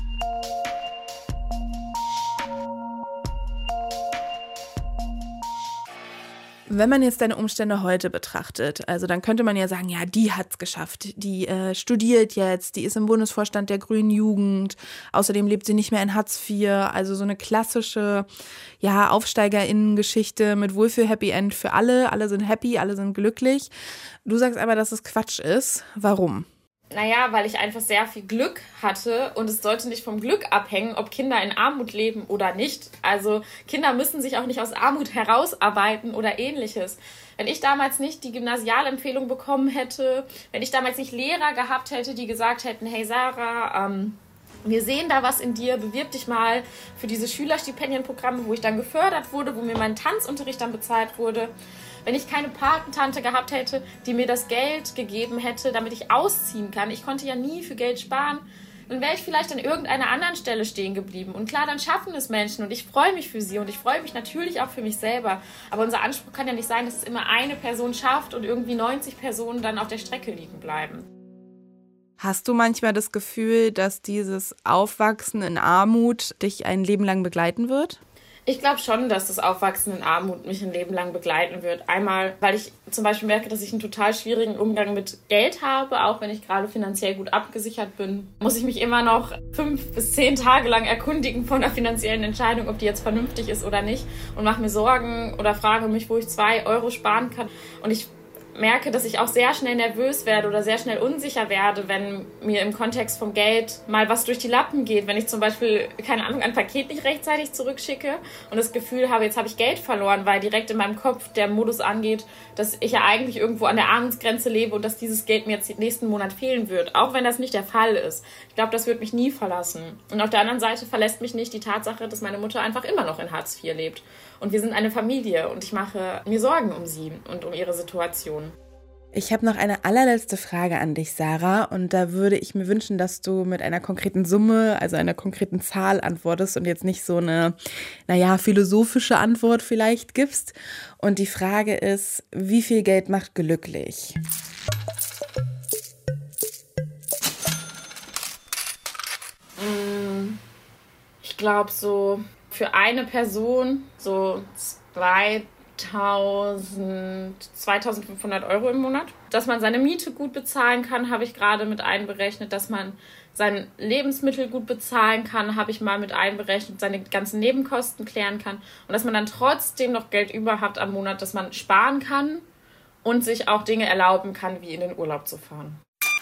Wenn man jetzt deine Umstände heute betrachtet, also dann könnte man ja sagen, ja, die hat's geschafft, die studiert jetzt, die ist im Bundesvorstand der Grünen Jugend, außerdem lebt sie nicht mehr in Hartz IV, also so eine klassische, ja, AufsteigerInnen-Geschichte mit Wohlfühl-Happy End für alle sind happy, alle sind glücklich. Du sagst aber, dass es Quatsch ist. Warum? Naja, weil ich einfach sehr viel Glück hatte und es sollte nicht vom Glück abhängen, ob Kinder in Armut leben oder nicht. Also Kinder müssen sich auch nicht aus Armut herausarbeiten oder ähnliches. Wenn ich damals nicht die Gymnasialempfehlung bekommen hätte, wenn ich damals nicht Lehrer gehabt hätte, die gesagt hätten, hey Sarah, wir sehen da was in dir, bewirb dich mal für diese Schülerstipendienprogramme, wo ich dann gefördert wurde, wo mir mein Tanzunterricht dann bezahlt wurde. Wenn ich keine Patentante gehabt hätte, die mir das Geld gegeben hätte, damit ich ausziehen kann, ich konnte ja nie für Geld sparen, dann wäre ich vielleicht an irgendeiner anderen Stelle stehen geblieben. Und klar, dann schaffen es Menschen und ich freue mich für sie und ich freue mich natürlich auch für mich selber. Aber unser Anspruch kann ja nicht sein, dass es immer eine Person schafft und irgendwie 90 Personen dann auf der Strecke liegen bleiben. Hast du manchmal das Gefühl, dass dieses Aufwachsen in Armut dich ein Leben lang begleiten wird? Ich glaube schon, dass das Aufwachsen in Armut mich ein Leben lang begleiten wird. Einmal, weil ich zum Beispiel merke, dass ich einen total schwierigen Umgang mit Geld habe. Auch wenn ich gerade finanziell gut abgesichert bin, muss ich mich immer noch 5 bis 10 Tage lang erkundigen von einer finanziellen Entscheidung, ob die jetzt vernünftig ist oder nicht. Und mache mir Sorgen oder frage mich, wo ich 2 € sparen kann. Und ich merke, dass ich auch sehr schnell nervös werde oder sehr schnell unsicher werde, wenn mir im Kontext vom Geld mal was durch die Lappen geht. Wenn ich zum Beispiel, keine Ahnung, ein Paket nicht rechtzeitig zurückschicke und das Gefühl habe, jetzt habe ich Geld verloren, weil direkt in meinem Kopf der Modus angeht, dass ich ja eigentlich irgendwo an der Armutsgrenze lebe und dass dieses Geld mir jetzt nächsten Monat fehlen wird. Auch wenn das nicht der Fall ist. Ich glaube, das wird mich nie verlassen. Und auf der anderen Seite verlässt mich nicht die Tatsache, dass meine Mutter einfach immer noch in Hartz IV lebt. Und wir sind eine Familie und ich mache mir Sorgen um sie und um ihre Situation. Ich habe noch eine allerletzte Frage an dich, Sarah. Und da würde ich mir wünschen, dass du mit einer konkreten Summe, also einer konkreten Zahl antwortest und jetzt nicht so eine, philosophische Antwort vielleicht gibst. Und die Frage ist, wie viel Geld macht glücklich? Ich glaube so für eine Person so 2.500 Euro im Monat. Dass man seine Miete gut bezahlen kann, habe ich gerade mit einberechnet. Dass man seine Lebensmittel gut bezahlen kann, habe ich mal mit einberechnet. Seine ganzen Nebenkosten klären kann. Und dass man dann trotzdem noch Geld über hat am Monat, dass man sparen kann und sich auch Dinge erlauben kann, wie in den Urlaub zu fahren.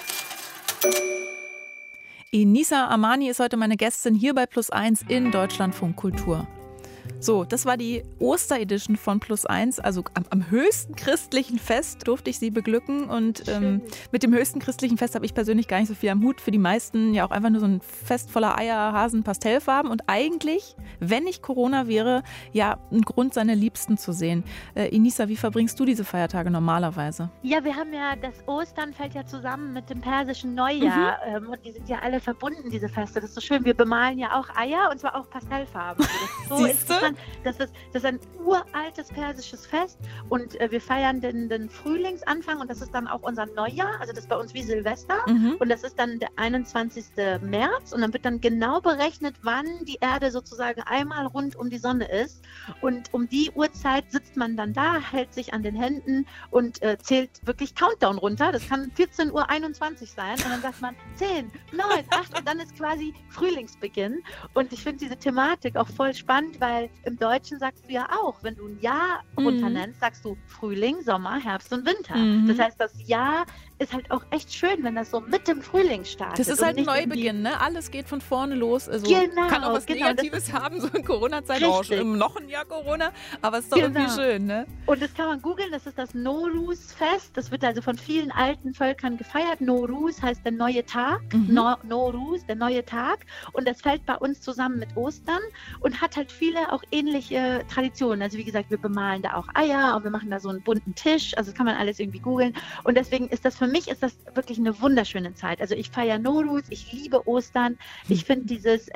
Inisa Amani ist heute meine Gästin hier bei Plus1 in Deutschlandfunk Kultur. So, das war die Osteredition von Plus1, also am höchsten christlichen Fest durfte ich sie beglücken und mit dem höchsten christlichen Fest habe ich persönlich gar nicht so viel am Hut. Für die meisten ja auch einfach nur so ein Fest voller Eier, Hasen, Pastellfarben und eigentlich, wenn nicht Corona wäre, ja ein Grund, seine Liebsten zu sehen. Inisa, wie verbringst du diese Feiertage normalerweise? Ja, wir haben ja, das Ostern fällt ja zusammen mit dem persischen Neujahr und die sind ja alle verbunden, diese Feste. Das ist so schön, wir bemalen ja auch Eier und zwar auch Pastellfarben. Das ist so interessant. Das ist ein uraltes persisches Fest und wir feiern den Frühlingsanfang und das ist dann auch unser Neujahr, also das ist bei uns wie Silvester und das ist dann der 21. März und dann wird dann genau berechnet, wann die Erde sozusagen einmal rund um die Sonne ist und um die Uhrzeit sitzt man dann da, hält sich an den Händen und zählt wirklich Countdown runter, das kann 14:21 Uhr sein und dann sagt man 10, 9, 8 und dann ist quasi Frühlingsbeginn und ich finde diese Thematik auch voll spannend, weil im Deutschen sagst du ja auch, wenn du ein Jahr runter nennst, sagst du Frühling, Sommer, Herbst und Winter. Das heißt, das Jahr ist halt auch echt schön, wenn das so mit dem Frühling startet. Das ist halt ein Neubeginn, ne? Alles geht von vorne los. Also kann auch was Negatives haben, so in Corona-Zeit. Noch ein Jahr Corona, aber es ist doch irgendwie schön, ne? Und das kann man googeln, das ist das Nowruz-Fest. Das wird also von vielen alten Völkern gefeiert. Nowruz heißt der neue Tag. Nowruz, der neue Tag. Und das fällt bei uns zusammen mit Ostern und hat halt viele auch ähnliche Traditionen. Also wie gesagt, wir bemalen da auch Eier und wir machen da so einen bunten Tisch. Also das kann man alles irgendwie googeln. Und deswegen ist das für mich wirklich eine wunderschöne Zeit. Also ich feiere Nowruz, ich liebe Ostern. Ich finde dieses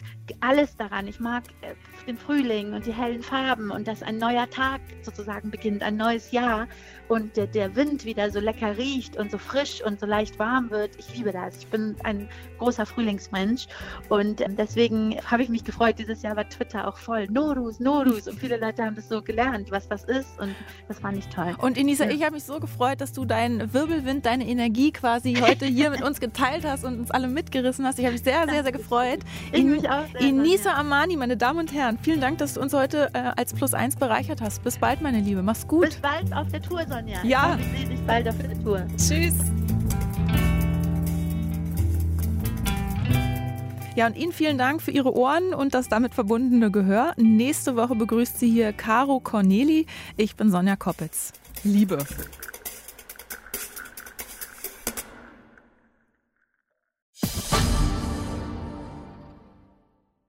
alles daran. Ich mag den Frühling und die hellen Farben und dass ein neuer Tag sozusagen beginnt, ein neues Jahr und der Wind wieder so lecker riecht und so frisch und so leicht warm wird. Ich liebe das. Ich bin ein großer Frühlingsmensch und deswegen habe ich mich gefreut. Dieses Jahr war Twitter auch voll. Nowruz und viele Leute haben das so gelernt, was das ist und das fand ich toll. Und Inisa, ich habe mich so gefreut, dass du deinen Wirbelwind, deine Energie quasi heute hier mit uns geteilt hast und uns alle mitgerissen hast. Ich habe mich sehr, sehr, sehr gefreut. Ich mich auch sehr, Inisa Amani, meine Damen und Herren, vielen Dank, dass du uns heute als Plus1 bereichert hast. Bis bald, meine Liebe. Mach's gut. Bis bald auf der Tour, Sonja. Ja. Ich sehe dich bald auf der Tour. Tschüss. Ja, und Ihnen vielen Dank für Ihre Ohren und das damit verbundene Gehör. Nächste Woche begrüßt Sie hier Caro Corneli. Ich bin Sonja Koppitz. Liebe.